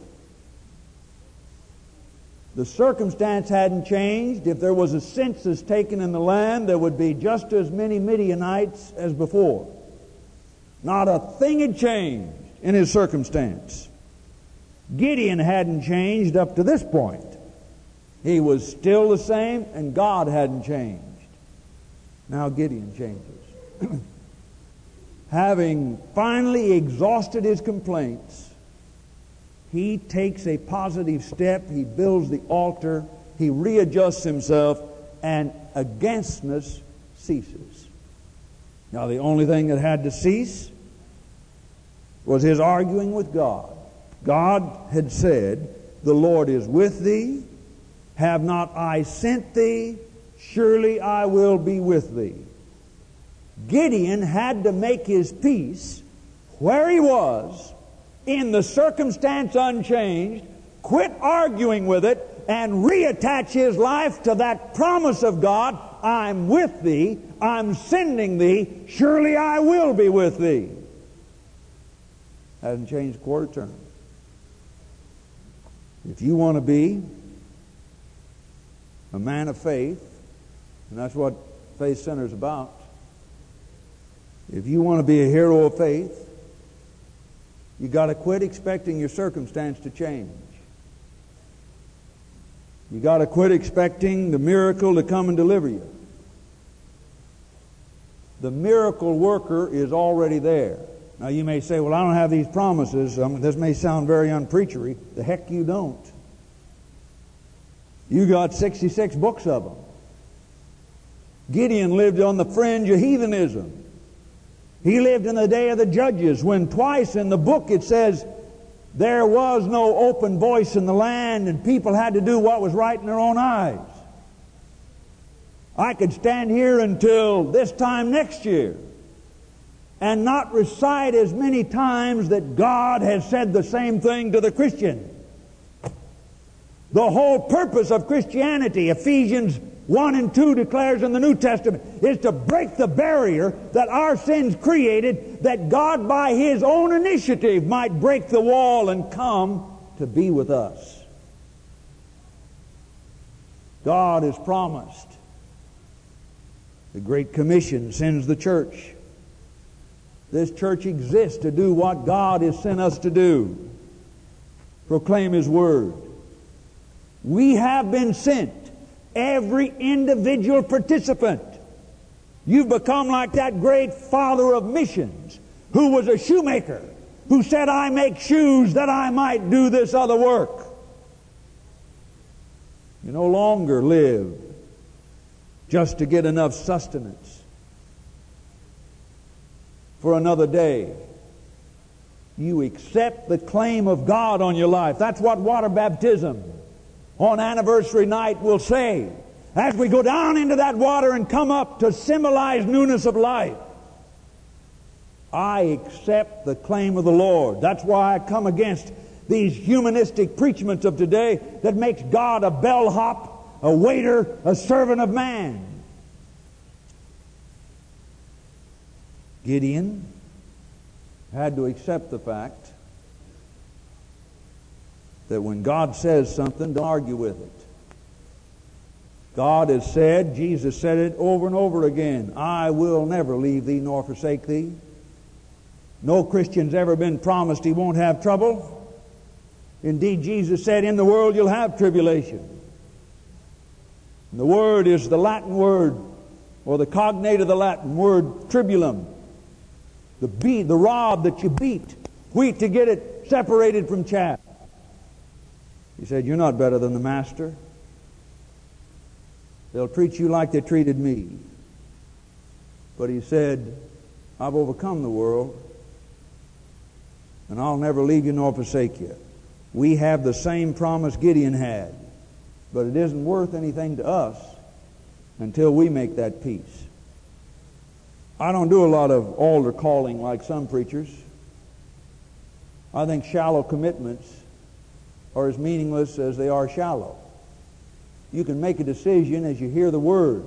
The circumstance hadn't changed. If there was a census taken in the land, there would be just as many Midianites as before. Not a thing had changed in his circumstance. Gideon hadn't changed up to this point. He was still the same, and God hadn't changed. Now Gideon changes. Having finally exhausted his complaints, he takes a positive step. He builds the altar. He readjusts himself, and againstness ceases. Now, the only thing that had to cease was his arguing with God. God had said, the Lord is with thee. Have not I sent thee? Surely I will be with thee. Gideon had to make his peace where he was, in the circumstance unchanged, quit arguing with it, and reattach his life to that promise of God, I'm with thee, I'm sending thee, surely I will be with thee. Hasn't changed a quarter turn. If you want to be a man of faith, and that's what Faith Center is about, if you want to be a hero of faith, you got to quit expecting your circumstance to change. You got to quit expecting the miracle to come and deliver you. The miracle worker is already there. Now you may say, well, I don't have these promises. This may sound very unpreachery. The heck you don't. You got 66 books of them. Gideon lived on the fringe of heathenism. He lived in the day of the judges, when twice in the book it says there was no open voice in the land and people had to do what was right in their own eyes. I could stand here until this time next year and not recite as many times that God has said the same thing to the Christian. The whole purpose of Christianity, Ephesians 1 and 2 declares in the New Testament, is to break the barrier that our sins created, that God by His own initiative might break the wall and come to be with us. God has promised. The Great Commission sends the church. This church exists to do what God has sent us to do. Proclaim His Word. We have been sent. Every individual participant. You've become like that great father of missions who was a shoemaker, who said, I make shoes that I might do this other work. You no longer live just to get enough sustenance for another day. You accept the claim of God on your life. That's what water baptism on anniversary night will say. As we go down into that water and come up to symbolize newness of life, I accept the claim of the Lord. That's why I come against these humanistic preachments of today that makes God a bellhop, a waiter, a servant of man. Gideon had to accept the fact that when God says something, don't argue with it. God has said, Jesus said it over and over again, I will never leave thee nor forsake thee. No Christian's ever been promised he won't have trouble. Indeed, Jesus said, in the world you'll have tribulation. And the word is the Latin word, or the cognate of the Latin word, tribulum. The rod that you beat wheat to get it separated from chaff. He said, you're not better than the master. They'll treat you like they treated me. But he said, I've overcome the world, and I'll never leave you nor forsake you. We have the same promise Gideon had, but it isn't worth anything to us until we make that peace. I don't do a lot of altar calling like some preachers. I think shallow commitments are as meaningless as they are shallow. You can make a decision as you hear the word.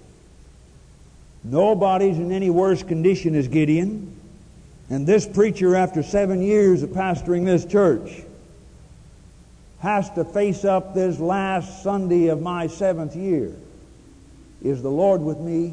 Nobody's in any worse condition as Gideon. And this preacher, after 7 years of pastoring this church, has to face up this last Sunday of my 7th year. Is the Lord with me?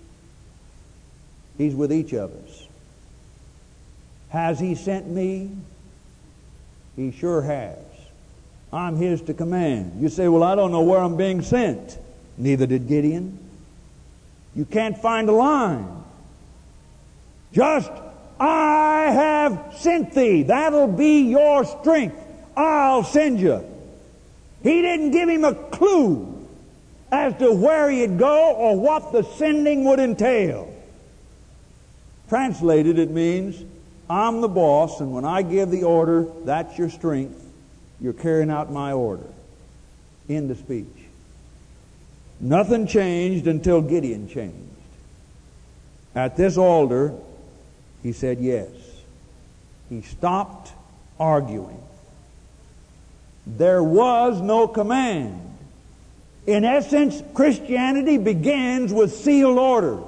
He's with each of us. Has He sent me? He sure has. I'm His to command. You say, well, I don't know where I'm being sent. Neither did Gideon. You can't find a line. Just, I have sent thee. That'll be your strength. I'll send you. He didn't give him a clue as to where he'd go or what the sending would entail. Translated, it means, I'm the boss, and when I give the order, that's your strength. You're carrying out my order. End of speech. Nothing changed until Gideon changed. At this altar, he said yes. He stopped arguing. There was no command. In essence, Christianity begins with sealed orders.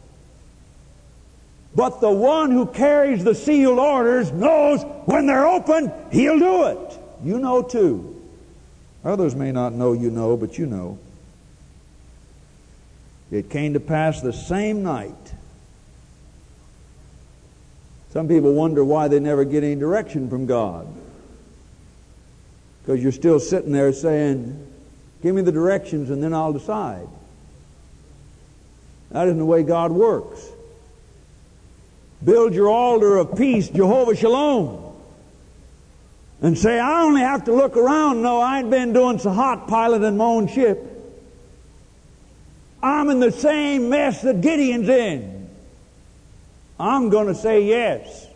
But the one who carries the sealed orders knows when they're open, he'll do it. You know too. Others may not know you know, but you know. It came to pass the same night. Some people wonder why they never get any direction from God. Because you're still sitting there saying, give me the directions and then I'll decide. That isn't the way God works. build your altar of peace, Jehovah Shalom, and say, I only have to look around. No, I ain't been doing so hot piloting my own ship. I'm in the same mess that Gideon's in. I'm going to say yes.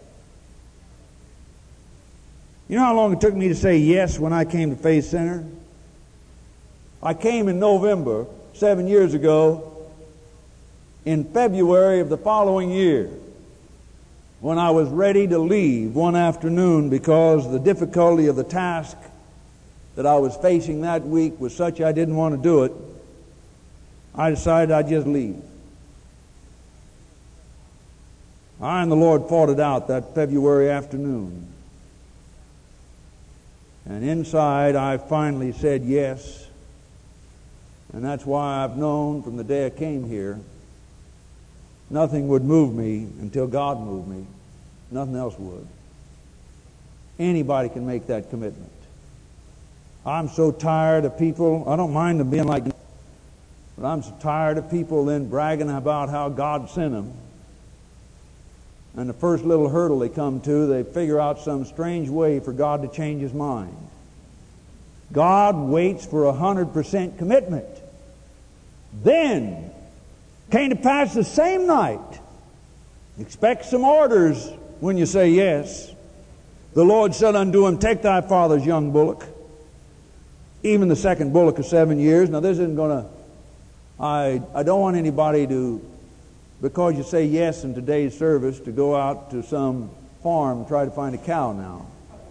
You know how long it took me to say yes when I came to Faith Center? I came in November, 7 years ago. In February of the following year, when I was ready to leave one afternoon because the difficulty of the task that I was facing that week was such I didn't want to do it, I decided I'd just leave. I and the Lord fought it out that February afternoon. And inside I finally said yes. And that's why I've known from the day I came here, nothing would move me until God moved me. Nothing else would. Anybody can make that commitment. I'm so tired of people, I don't mind them being like, but I'm so tired of people then bragging about how God sent them. And the first little hurdle they come to, they figure out some strange way for God to change His mind. God waits for 100% commitment. Then, came to pass the same night. Expect some orders when you say yes. The Lord said unto him, take thy father's young bullock, even the second bullock of 7 years. Now this isn't going to, I don't want anybody to, because you say yes in today's service, to go out to some farm and try to find a cow now.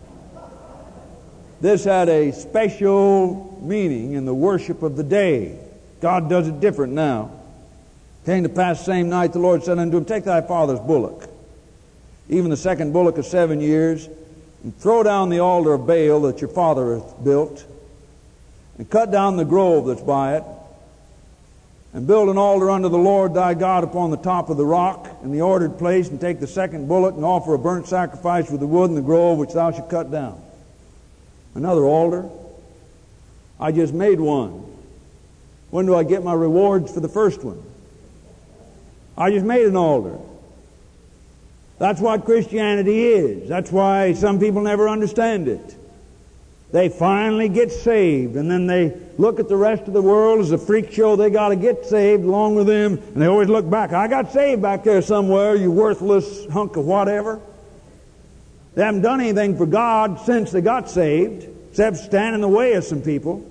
This had a special meaning in the worship of the day. God does it different now. Came to pass the same night, the Lord said unto him, take thy father's bullock, even the second bullock of 7 years, and throw down the altar of Baal that your father hath built, and cut down the grove that's by it, and build an altar unto the Lord thy God upon the top of the rock, in the ordered place, and take the second bullock, and offer a burnt sacrifice with the wood and the grove which thou shalt cut down. Another altar? I just made one. When do I get my rewards for the first one? I just made an altar. That's what Christianity is. That's why some people never understand it. They finally get saved, and then they look at the rest of the world as a freak show. They got to get saved along with them, and they always look back. I got saved back there somewhere, you worthless hunk of whatever. They haven't done anything for God since they got saved, except stand in the way of some people.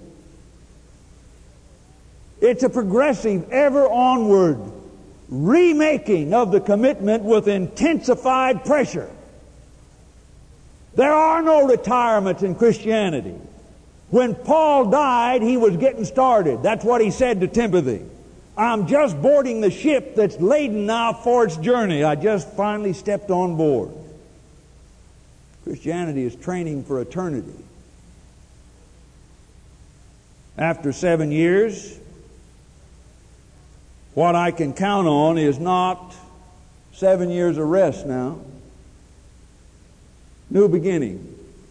It's a progressive, ever onward remaking of the commitment with intensified pressure. There are no retirements in Christianity. When Paul died, he was getting started. That's what he said to Timothy. I'm just boarding the ship that's laden now for its journey. I just finally stepped on board. Christianity is training for eternity. After 7 years, what I can count on is not 7 years of rest now. New beginning.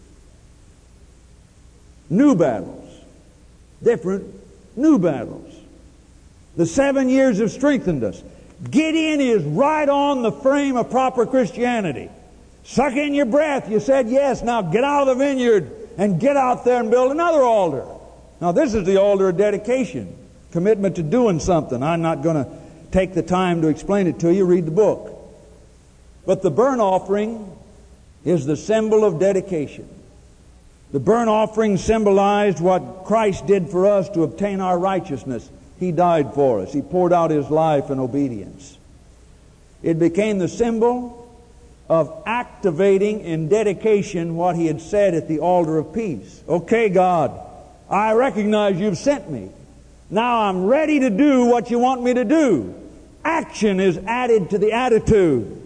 New battles. Different new battles. The 7 years have strengthened us. Gideon is right on the frame of proper Christianity. Suck in your breath. You said yes. Now get out of the vineyard and get out there and build another altar. Now this is the altar of dedication. Commitment to doing something. I'm not going to take the time to explain it to you. Read the book. But the burnt offering is the symbol of dedication. The burnt offering symbolized what Christ did for us to obtain our righteousness. He died for us. He poured out His life in obedience. It became the symbol of activating in dedication what He had said at the altar of peace. Okay, God, I recognize You've sent me. Now I'm ready to do what You want me to do. Action is added to the attitude.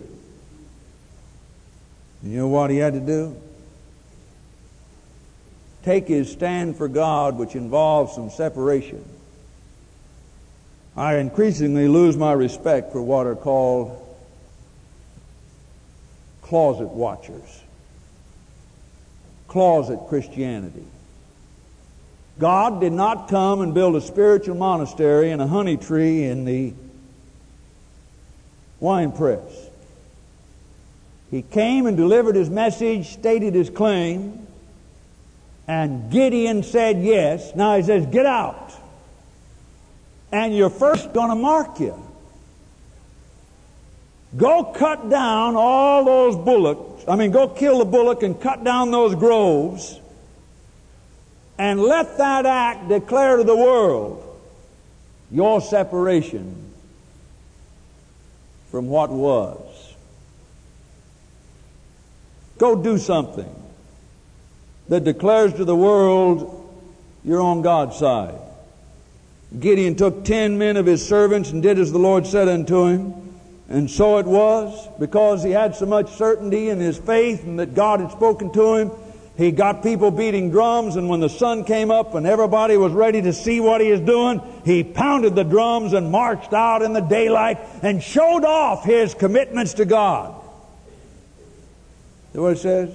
You know what He had to do? Take His stand for God, which involves some separation. I increasingly lose my respect for what are called closet watchers. Closet Christianity. God did not come and build a spiritual monastery and a honey tree in the wine press. He came and delivered his message, stated his claim, and Gideon said yes. Now he says, get out. And you're first going to mark you. Go cut down all those bullocks. Go kill the bullock and cut down those groves. And let that act declare to the world your separation from what was. Go do something that declares to the world you're on God's side. Gideon took 10 men of his servants and did as the Lord said unto him. And so it was, because he had so much certainty in his faith and that God had spoken to him, he got people beating drums, and when the sun came up and everybody was ready to see what he was doing, he pounded the drums and marched out in the daylight and showed off his commitments to God. Is that what it says?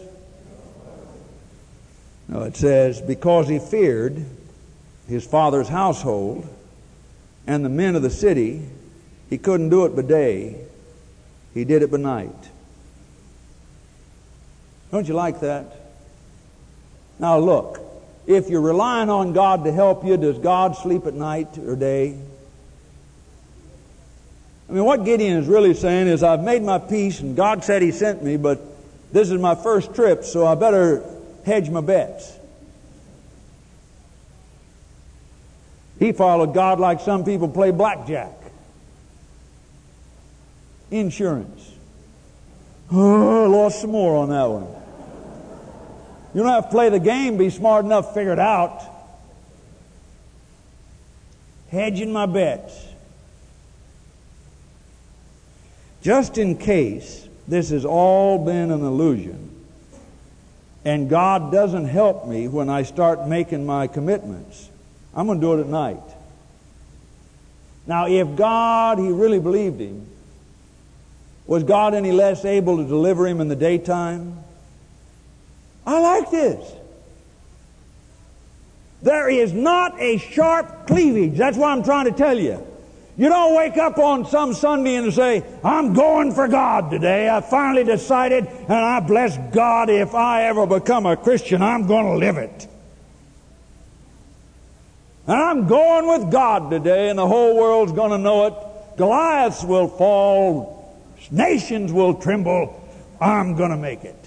No, it says, because he feared his father's household and the men of the city, he couldn't do it by day. He did it by night. Don't you like that? Now look, if you're relying on God to help you, does God sleep at night or day? What Gideon is really saying is, I've made my peace and God said He sent me, but this is my first trip, so I better hedge my bets. He followed God like some people play blackjack. Insurance. Oh, I lost some more on that one. You don't have to play the game, be smart enough to figure it out. Hedging my bets. Just in case this has all been an illusion and God doesn't help me when I start making my commitments, I'm going to do it at night. Now, if God, he really believed him, was God any less able to deliver him in the daytime? I like this. There is not a sharp cleavage. That's what I'm trying to tell you. You don't wake up on some Sunday and say, I'm going for God today. I finally decided, and I bless God, if I ever become a Christian, I'm going to live it. And I'm going with God today, and the whole world's going to know it. Goliaths will fall. Nations will tremble. I'm going to make it.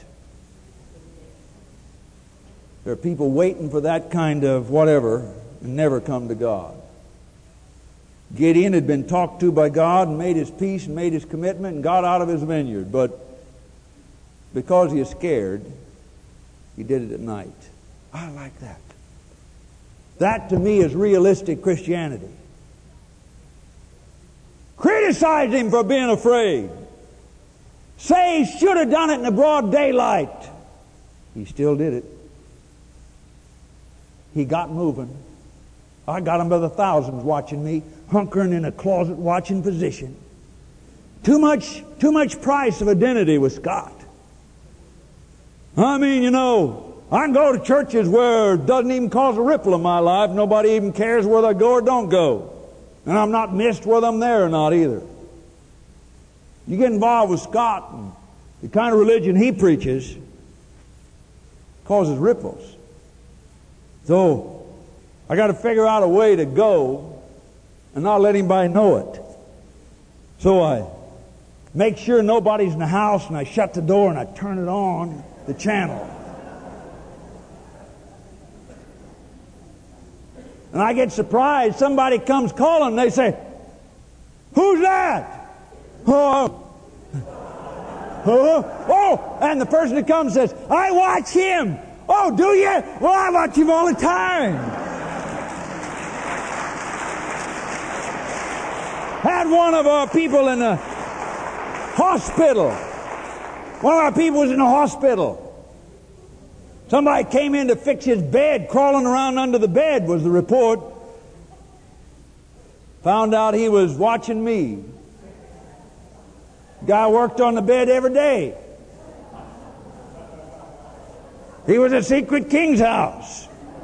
There are people waiting for that kind of whatever and never come to God. Gideon had been talked to by God and made his peace and made his commitment and got out of his vineyard. But because he is scared, he did it at night. I like that. That to me is realistic Christianity. Criticize him for being afraid. Say he should have done it in the broad daylight. He still did it. He got moving. I got him by the thousands watching me, hunkering in a closet watching position. Too much price of identity with Scott. I can go to churches where it doesn't even cause a ripple in my life. Nobody even cares whether I go or don't go. And I'm not missed whether I'm there or not either. You get involved with Scott and the kind of religion he preaches causes ripples. So I got to figure out a way to go and not let anybody know it. So I make sure nobody's in the house, and I shut the door and I turn it on, the channel. And I get surprised. Somebody comes calling and they say, "Who's that?" Oh, and the person that comes says, "I watch him." "Oh, do you?" "Well, I watch him all the time." Had one of our people in the hospital. One of our people was in the hospital. Somebody came in to fix his bed, crawling around under the bed was the report. Found out he was watching me. Guy worked on the bed every day. He was at Secret King's house.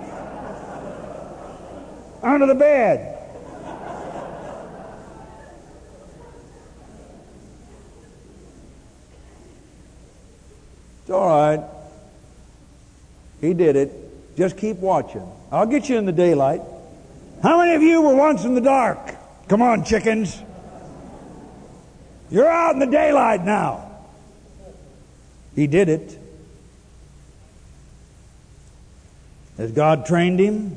Under the bed. all right. He did it. Just keep watching. I'll get you in the daylight. How many of you were once in the dark? Come on, chickens. You're out in the daylight now. He did it. Has God trained him?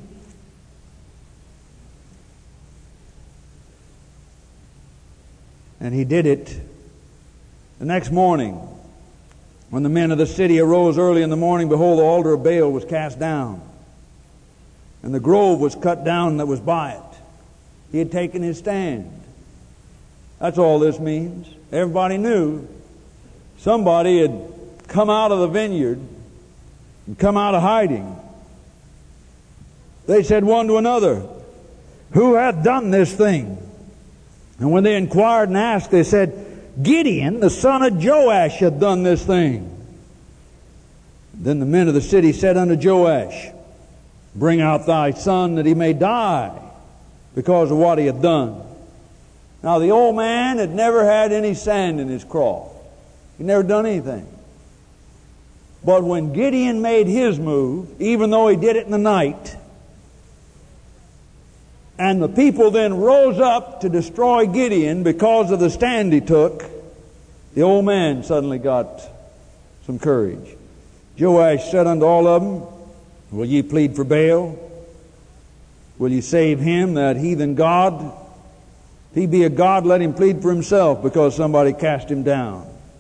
And he did it. The next morning, when the men of the city arose early in the morning, behold, the altar of Baal was cast down, and the grove was cut down that was by it. He had taken his stand. That's all this means. Everybody knew somebody had come out of the vineyard and come out of hiding. They said one to another, "Who hath done this thing?" And when they inquired and asked, they said, "Gideon, the son of Joash, hath done this thing." Then the men of the city said unto Joash, "Bring out thy son, that he may die, because of what he hath done." Now the old man had never had any sand in his craw. He'd never done anything. But when Gideon made his move, even though he did it in the night, and the people then rose up to destroy Gideon because of the stand he took, the old man suddenly got some courage. Joash said unto all of them, "Will ye plead for Baal? Will ye save him, that heathen god? If he be a god, let him plead for himself, because somebody cast him down."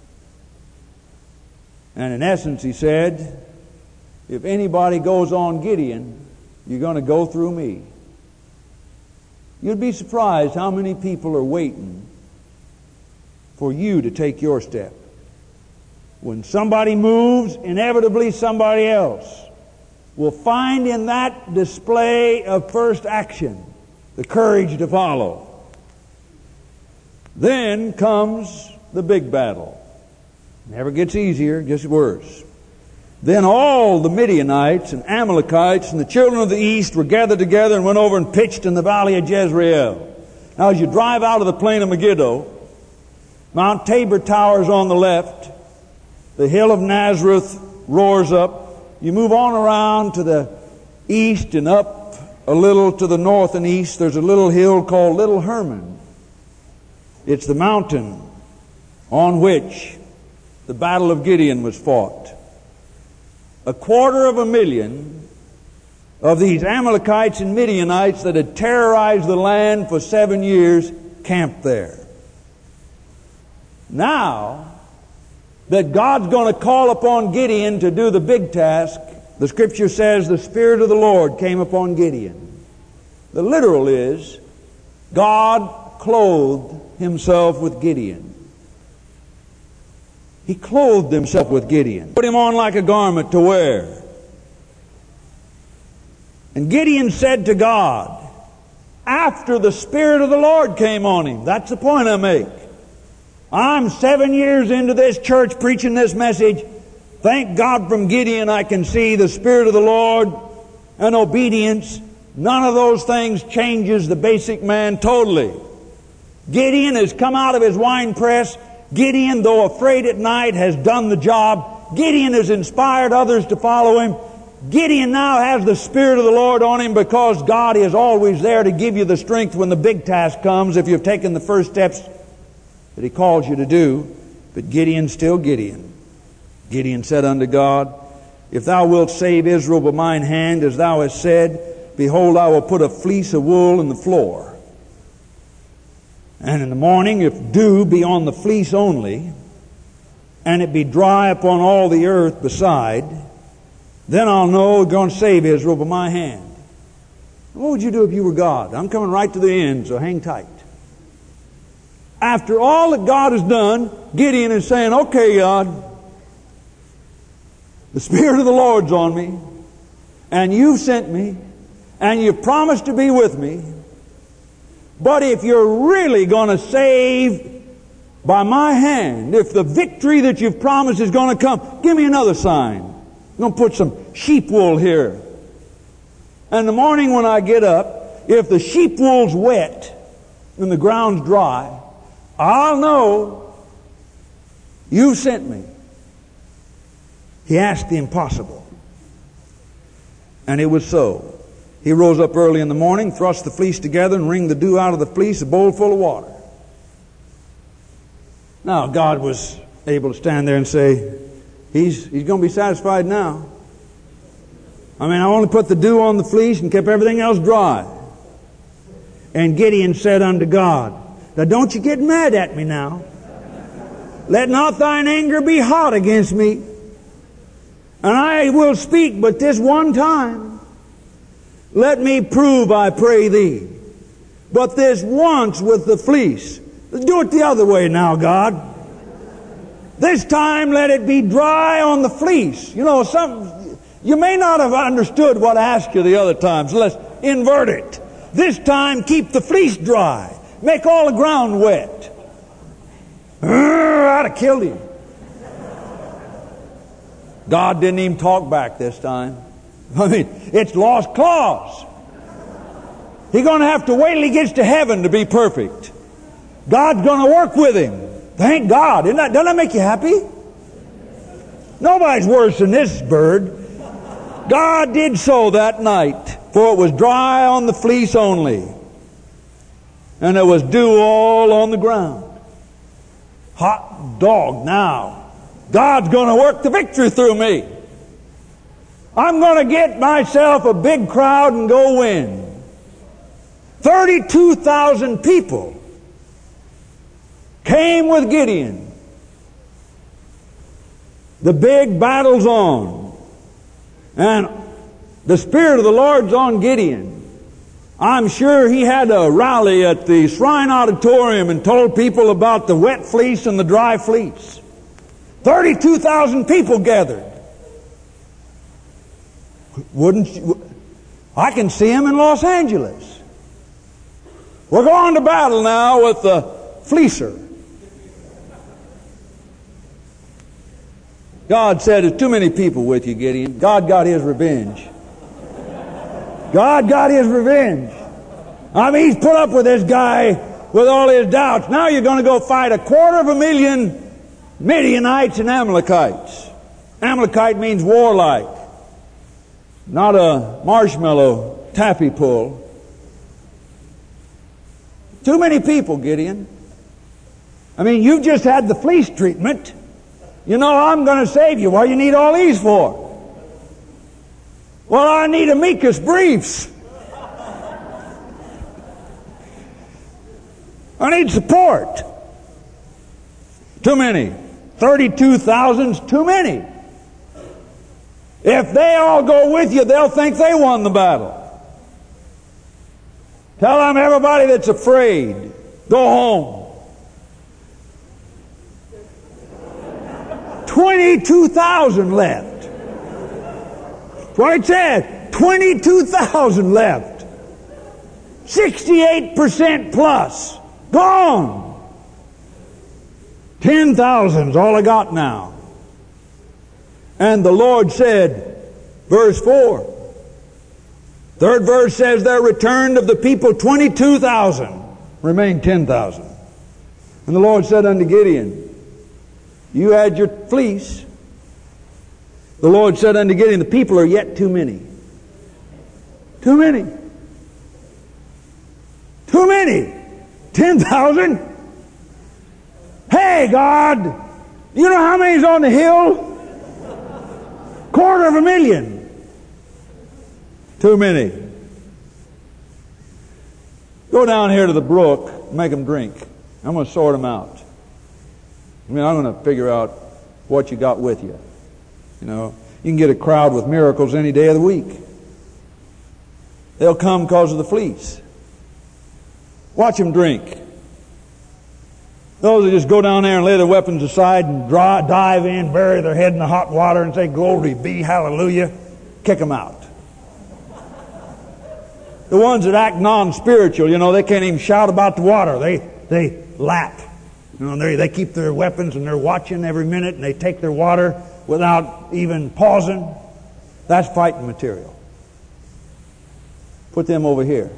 And in essence, he said, if anybody goes on Gideon, you're going to go through me. You'd be surprised how many people are waiting for you to take your step. When somebody moves, inevitably somebody else will find in that display of first action the courage to follow. Then comes the big battle. Never gets easier, just worse. Then all the Midianites and Amalekites and the children of the east were gathered together and went over and pitched in the valley of Jezreel. Now as you drive out of the plain of Megiddo, Mount Tabor towers on the left. The hill of Nazareth roars up. You move on around to the east and up a little to the north and east. There's a little hill called Little Hermon. It's the mountain on which the battle of Gideon was fought. 250,000 of these Amalekites and Midianites that had terrorized the land for 7 years camped there. Now that God's going to call upon Gideon to do the big task, the Scripture says the Spirit of the Lord came upon Gideon. The literal is, God clothed Himself with Gideon. He clothed Himself with Gideon. Put him on like a garment to wear. And Gideon said to God, after the Spirit of the Lord came on him. That's the point I make. I'm 7 years into this church preaching this message. Thank God from Gideon I can see the Spirit of the Lord and obedience. None of those things changes the basic man totally. Gideon has come out of his wine press. Gideon, though afraid at night, has done the job. Gideon has inspired others to follow him. Gideon now has the Spirit of the Lord on him, because God is always there to give you the strength when the big task comes, if you've taken the first steps that He calls you to do. But Gideon's still Gideon. Gideon said unto God, if thou wilt save Israel by mine hand, as thou hast said, behold, I will put a fleece of wool in the floor. And in the morning, if dew be on the fleece only, and it be dry upon all the earth beside, then I'll know you're going to save Israel by my hand. What would you do if you were God? I'm coming right to the end, so hang tight. After all that God has done, Gideon is saying, okay, God, the Spirit of the Lord's on me, and you've sent me, and you've promised to be with me. But if you're really going to save by my hand, if the victory that you've promised is going to come, give me another sign. I'm going to put some sheep wool here. And in the morning when I get up, if the sheep wool's wet and the ground's dry, I'll know you've sent me. He asked the impossible. And it was so. He rose up early in the morning, thrust the fleece together, and wringed the dew out of the fleece, a bowl full of water. Now, God was able to stand there and say, He's going to be satisfied now. I mean, I only put the dew on the fleece and kept everything else dry. And Gideon said unto God, now don't you get mad at me now. Let not thine anger be hot against me. And I will speak but this one time. Let me prove, I pray thee. But this once with the fleece. Do it the other way now, God. This time let it be dry on the fleece. You know, you may not have understood what I asked you the other times. Let's invert it. This time keep the fleece dry. Make all the ground wet. I'd have killed him. God didn't even talk back this time. I mean, it's lost cause. He's going to have to wait till he gets to heaven to be perfect. God's going to work with him. Thank God. Doesn't that make you happy? Nobody's worse than this bird. God did so that night, for it was dry on the fleece only, and there was dew all on the ground. Hot dog now. God's going to work the victory through me. I'm going to get myself a big crowd and go win. 32,000 people came with Gideon. The big battle's on. And the Spirit of the Lord's on Gideon. I'm sure he had a rally at the Shrine Auditorium and told people about the wet fleece and the dry fleece. 32,000 people gathered. Wouldn't you? I can see him in Los Angeles. We're going to battle now with the fleecer. God said, there's too many people with you, Gideon. God got his revenge. God got his revenge. I mean, he's put up with this guy with all his doubts. Now you're going to go fight 250,000 Midianites and Amalekites. Amalekite means warlike. Not a marshmallow taffy pull. Too many people, Gideon. I mean, you've just had the fleece treatment. You know, I'm going to save you. What do you need all these for? Well, I need amicus briefs. I need support. Too many. 32,000's too many. If they all go with you, they'll think they won the battle. Tell them, everybody that's afraid, go home. 22,000 left. That's what it said. 22,000 left. 68% plus. Gone. 10,000's all I got now. And the Lord said, verse 4. Third verse says, there returned of the people 22,000. Remained 10,000. And the Lord said unto Gideon, you had your fleece. The Lord said unto Gideon, the people are yet too many. Too many. Too many. 10,000. Hey, God, you know how many's on the hill? 250,000. Too many. Go down here to the brook, make them drink. I'm going to sort them out. I mean, I'm going to figure out what you got with you. You know, you can get a crowd with miracles any day of the week. They'll come because of the fleece. Watch them drink. Those that just go down there and lay their weapons aside and dive in, bury their head in the hot water and say, glory be, hallelujah, kick them out. The ones that act non-spiritual, you know, they can't even shout about the water. They lap. You know, they keep their weapons and they're watching every minute and they take their water without even pausing. That's fighting material. Put them over here.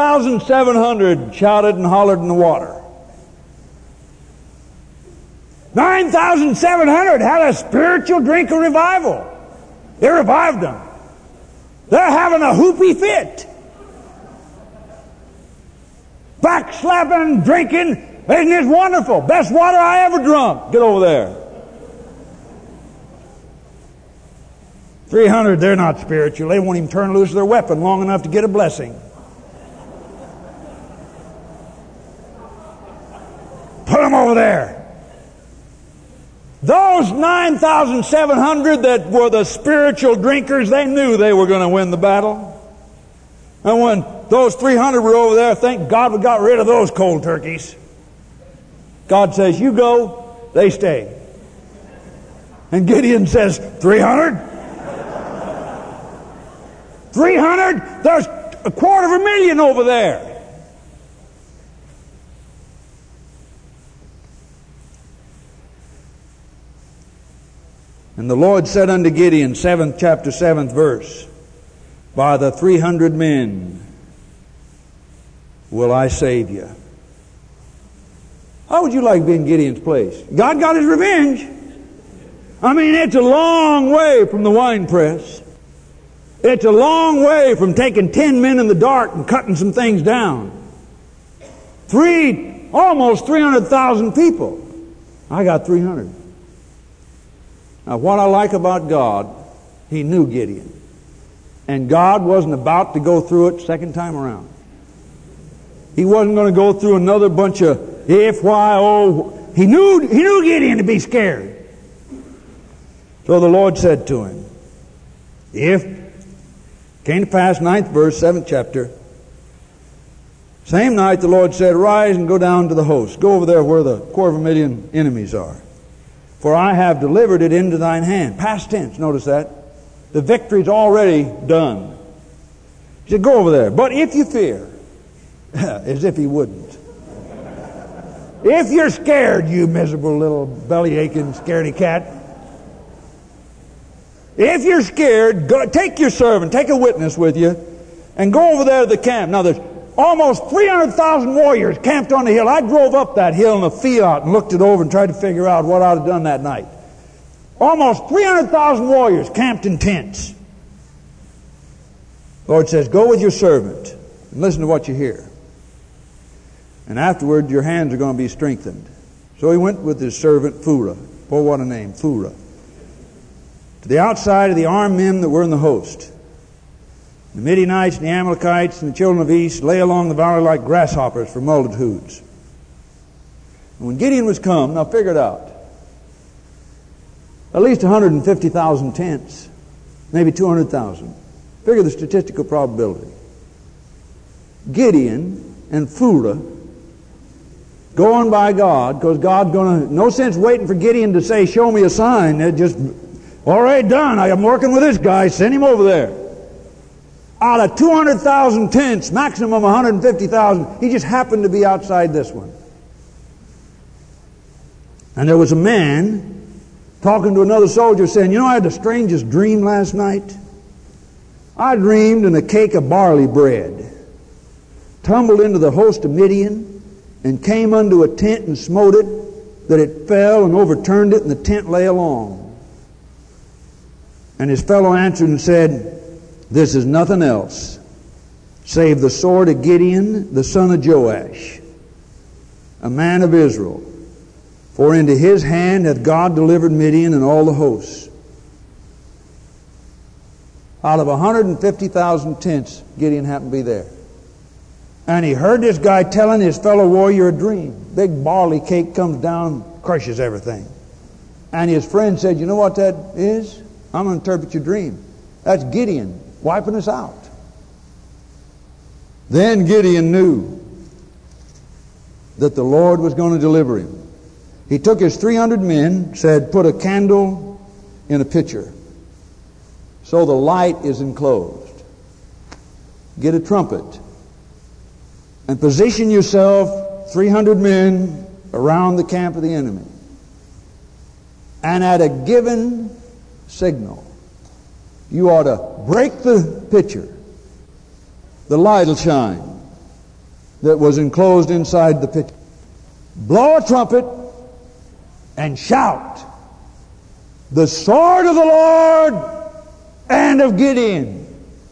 9,700 shouted and hollered in the water. 9,700 had a spiritual drink of revival. It revived them. They're having a whoopee fit. Backslapping, drinking. Isn't this wonderful? Best water I ever drunk. Get over there. 300, they're not spiritual. They won't even turn loose their weapon long enough to get a blessing. Put them over there. Those 9,700 that were the spiritual drinkers, they knew they were going to win the battle. And when those 300 were over there, thank God we got rid of those cold turkeys. God says, you go, they stay. And Gideon says, 300? 300? There's 250,000 over there. And the Lord said unto Gideon, chapter 7th verse, by the 300 men will I save you. How would you like to be in Gideon's place? God got his revenge. I mean, it's a long way from the winepress. It's a long way from taking 10 men in the dark and cutting some things down. Almost 300,000 people. I got 300. Now, what I like about God, He knew Gideon. And God wasn't about to go through it second time around. He wasn't going to go through another bunch of if, why, oh. He knew Gideon to be scared. So the Lord said to him, came to pass, 9th verse, 7th chapter. Same night the Lord said, rise and go down to the host. Go over there where the 250,000 enemies are. For I have delivered it into thine hand. Past tense, notice that. The victory's already done. He said, go over there. But if you fear, as if he wouldn't. If you're scared, you miserable little belly-aching scaredy cat. If you're scared, take your servant, take a witness with you, and go over there to the camp. Now there's almost 300,000 warriors camped on the hill. I drove up that hill in a Fiat and looked it over and tried to figure out what I'd have done that night. Almost 300,000 warriors camped in tents. The Lord says, go with your servant and listen to what you hear. And afterward, your hands are going to be strengthened. So he went with his servant, Phurah. Oh, what a name, Phurah. To the outside of the armed men that were in the host. The Midianites and the Amalekites and the children of East lay along the valley like grasshoppers for multitudes. And when Gideon was come, now figure it out. At least 150,000 tents, maybe 200,000. Figure the statistical probability. Gideon and Phurah going by God, because God's going to, no sense waiting for Gideon to say, show me a sign. It just, all right, done. I'm working with this guy. Send him over there. Out of 200,000 tents, maximum 150,000, he just happened to be outside this one. And there was a man talking to another soldier saying, you know, I had the strangest dream last night. I dreamed in a cake of barley bread, tumbled into the host of Midian, and came unto a tent and smote it, that it fell and overturned it, and the tent lay along. And his fellow answered and said, this is nothing else save the sword of Gideon, the son of Joash, a man of Israel. For into his hand hath God delivered Midian and all the hosts. Out of 150,000 tents, Gideon happened to be there. And he heard this guy telling his fellow warrior a dream. Big barley cake comes down, crushes everything. And his friend said, you know what that is? I'm going to interpret your dream. That's Gideon wiping us out. Then Gideon knew that the Lord was going to deliver him. He took his 300 men, said, put a candle in a pitcher so the light is enclosed. Get a trumpet and position yourself, 300 men, around the camp of the enemy. And at a given signal, you ought to break the pitcher. The light will shine that was enclosed inside the pitcher. Blow a trumpet, and shout, the sword of the Lord and of Gideon.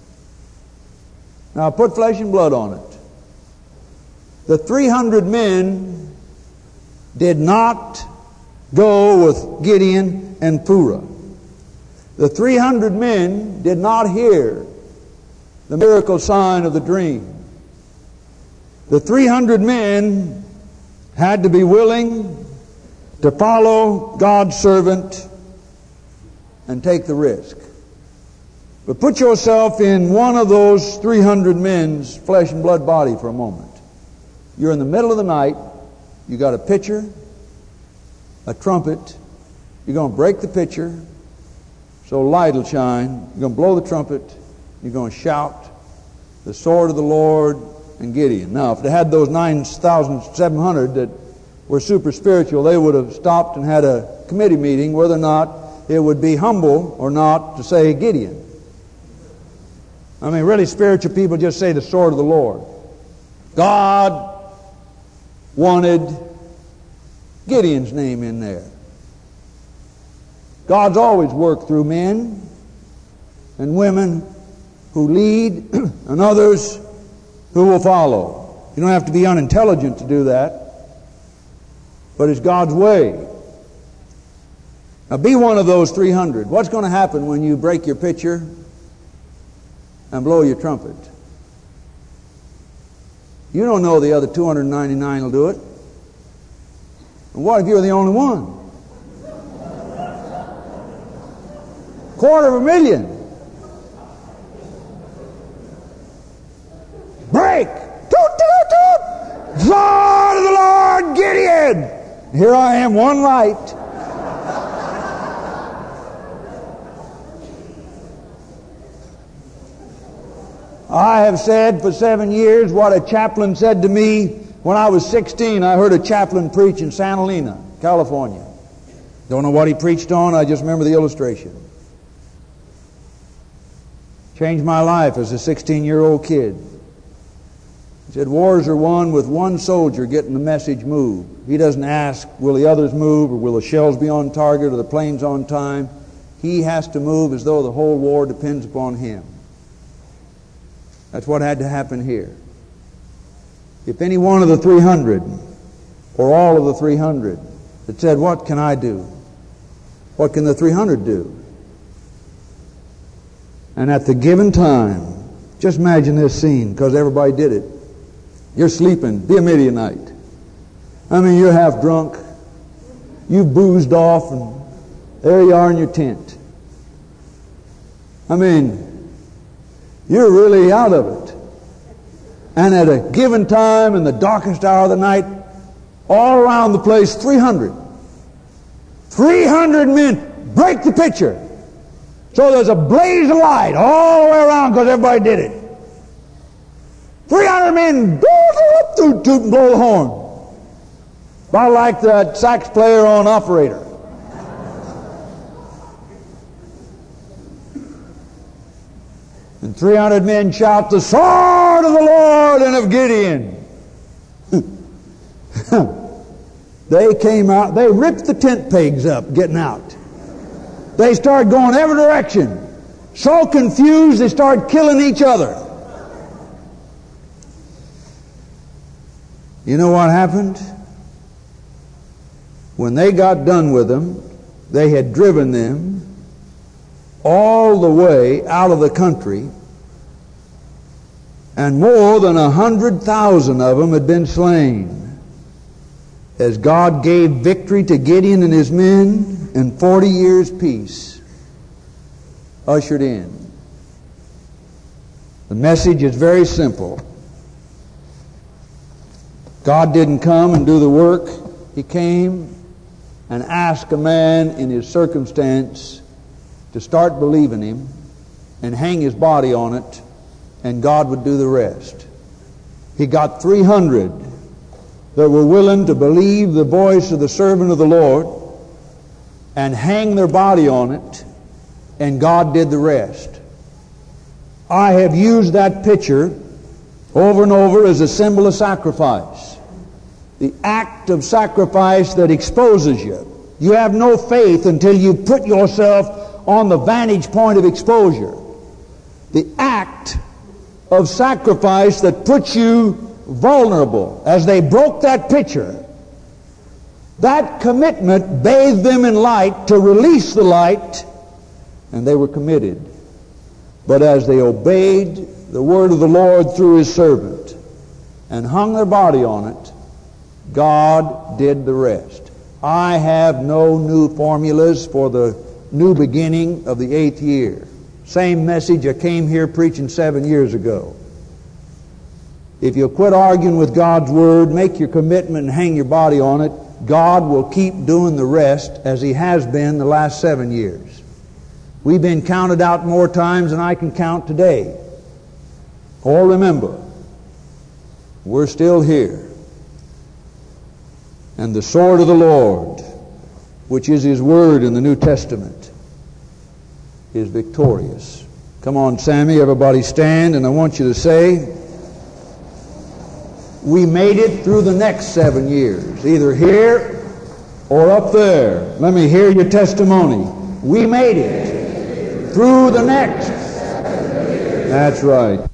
Now put flesh and blood on it. The 300 men did not go with Gideon and Purah. The 300 men did not hear the miracle sign of the dream. The 300 men had to be willing to follow God's servant and take the risk. But put yourself in one of those 300 men's flesh and blood body for a moment. You're in the middle of the night. You got a pitcher, a trumpet. You're going to break the pitcher so light will shine. You're going to blow the trumpet. You're going to shout, the sword of the Lord and Gideon. Now, if they had those 9,700 that were super spiritual, they would have stopped and had a committee meeting whether or not it would be humble or not to say Gideon. I mean, really spiritual people just say the sword of the Lord. God wanted Gideon's name in there. God's always worked through men and women who lead and others who will follow. You don't have to be unintelligent to do that, but it's God's way. Now be one of those 300. What's going to happen when you break your pitcher and blow your trumpet? You don't know the other 299 will do it. And what if you're the only one? 250,000. Break! Toot, toot, toot! Sword of the Lord, Gideon! Here I am, one light. I have said for 7 years what a chaplain said to me when I was 16. I heard a chaplain preach in Santa Elena, California. Don't know what he preached on, I just remember the illustration. Changed my life as a 16-year-old kid. He said, wars are won with one soldier getting the message moved. He doesn't ask, will the others move, or will the shells be on target, or the planes on time. He has to move as though the whole war depends upon him. That's what had to happen here. If any one of the 300, or all of the 300, had said, what can I do? What can the 300 do? And at the given time, just imagine this scene, because everybody did it. You're sleeping, be a Midianite. I mean, you're half drunk. You've boozed off, and there you are in your tent. I mean, you're really out of it. And at a given time, in the darkest hour of the night, all around the place, 300 men break the pitcher. So there's a blaze of light all the way around because everybody did it. 300 men toot, toot, and blow the horn. About like that sax player on Operator. And 300 men shout, the sword of the Lord and of Gideon. They came out, they ripped the tent pegs up getting out. They started going every direction. So confused they started killing each other. You know what happened? When they got done with them, they had driven them all the way out of the country, and more than 100,000 of them had been slain, as God gave victory to Gideon and his men, and 40 years peace ushered in. The message is very simple. God didn't come and do the work. He came and asked a man in his circumstance to start believing him and hang his body on it, and God would do the rest. He got 300 that were willing to believe the voice of the servant of the Lord and hang their body on it, and God did the rest. I have used that picture over and over as a symbol of sacrifice. The act of sacrifice that exposes you. You have no faith until you put yourself on the vantage point of exposure. The act of sacrifice that puts you vulnerable. As they broke that pitcher, that commitment bathed them in light to release the light, and they were committed. But as they obeyed the word of the Lord through His servant and hung their body on it, God did the rest. I have no new formulas for the new beginning of the 8th year. Same message I came here preaching 7 years ago. If you'll quit arguing with God's Word, make your commitment and hang your body on it, God will keep doing the rest as He has been the last 7 years. We've been counted out more times than I can count today. Or remember, we're still here. And the sword of the Lord, which is His Word in the New Testament, is victorious. Come on, Sammy, everybody stand, and I want you to say, we made it through the next 7 years, either here or up there. Let me hear your testimony. We made it through the next. That's right.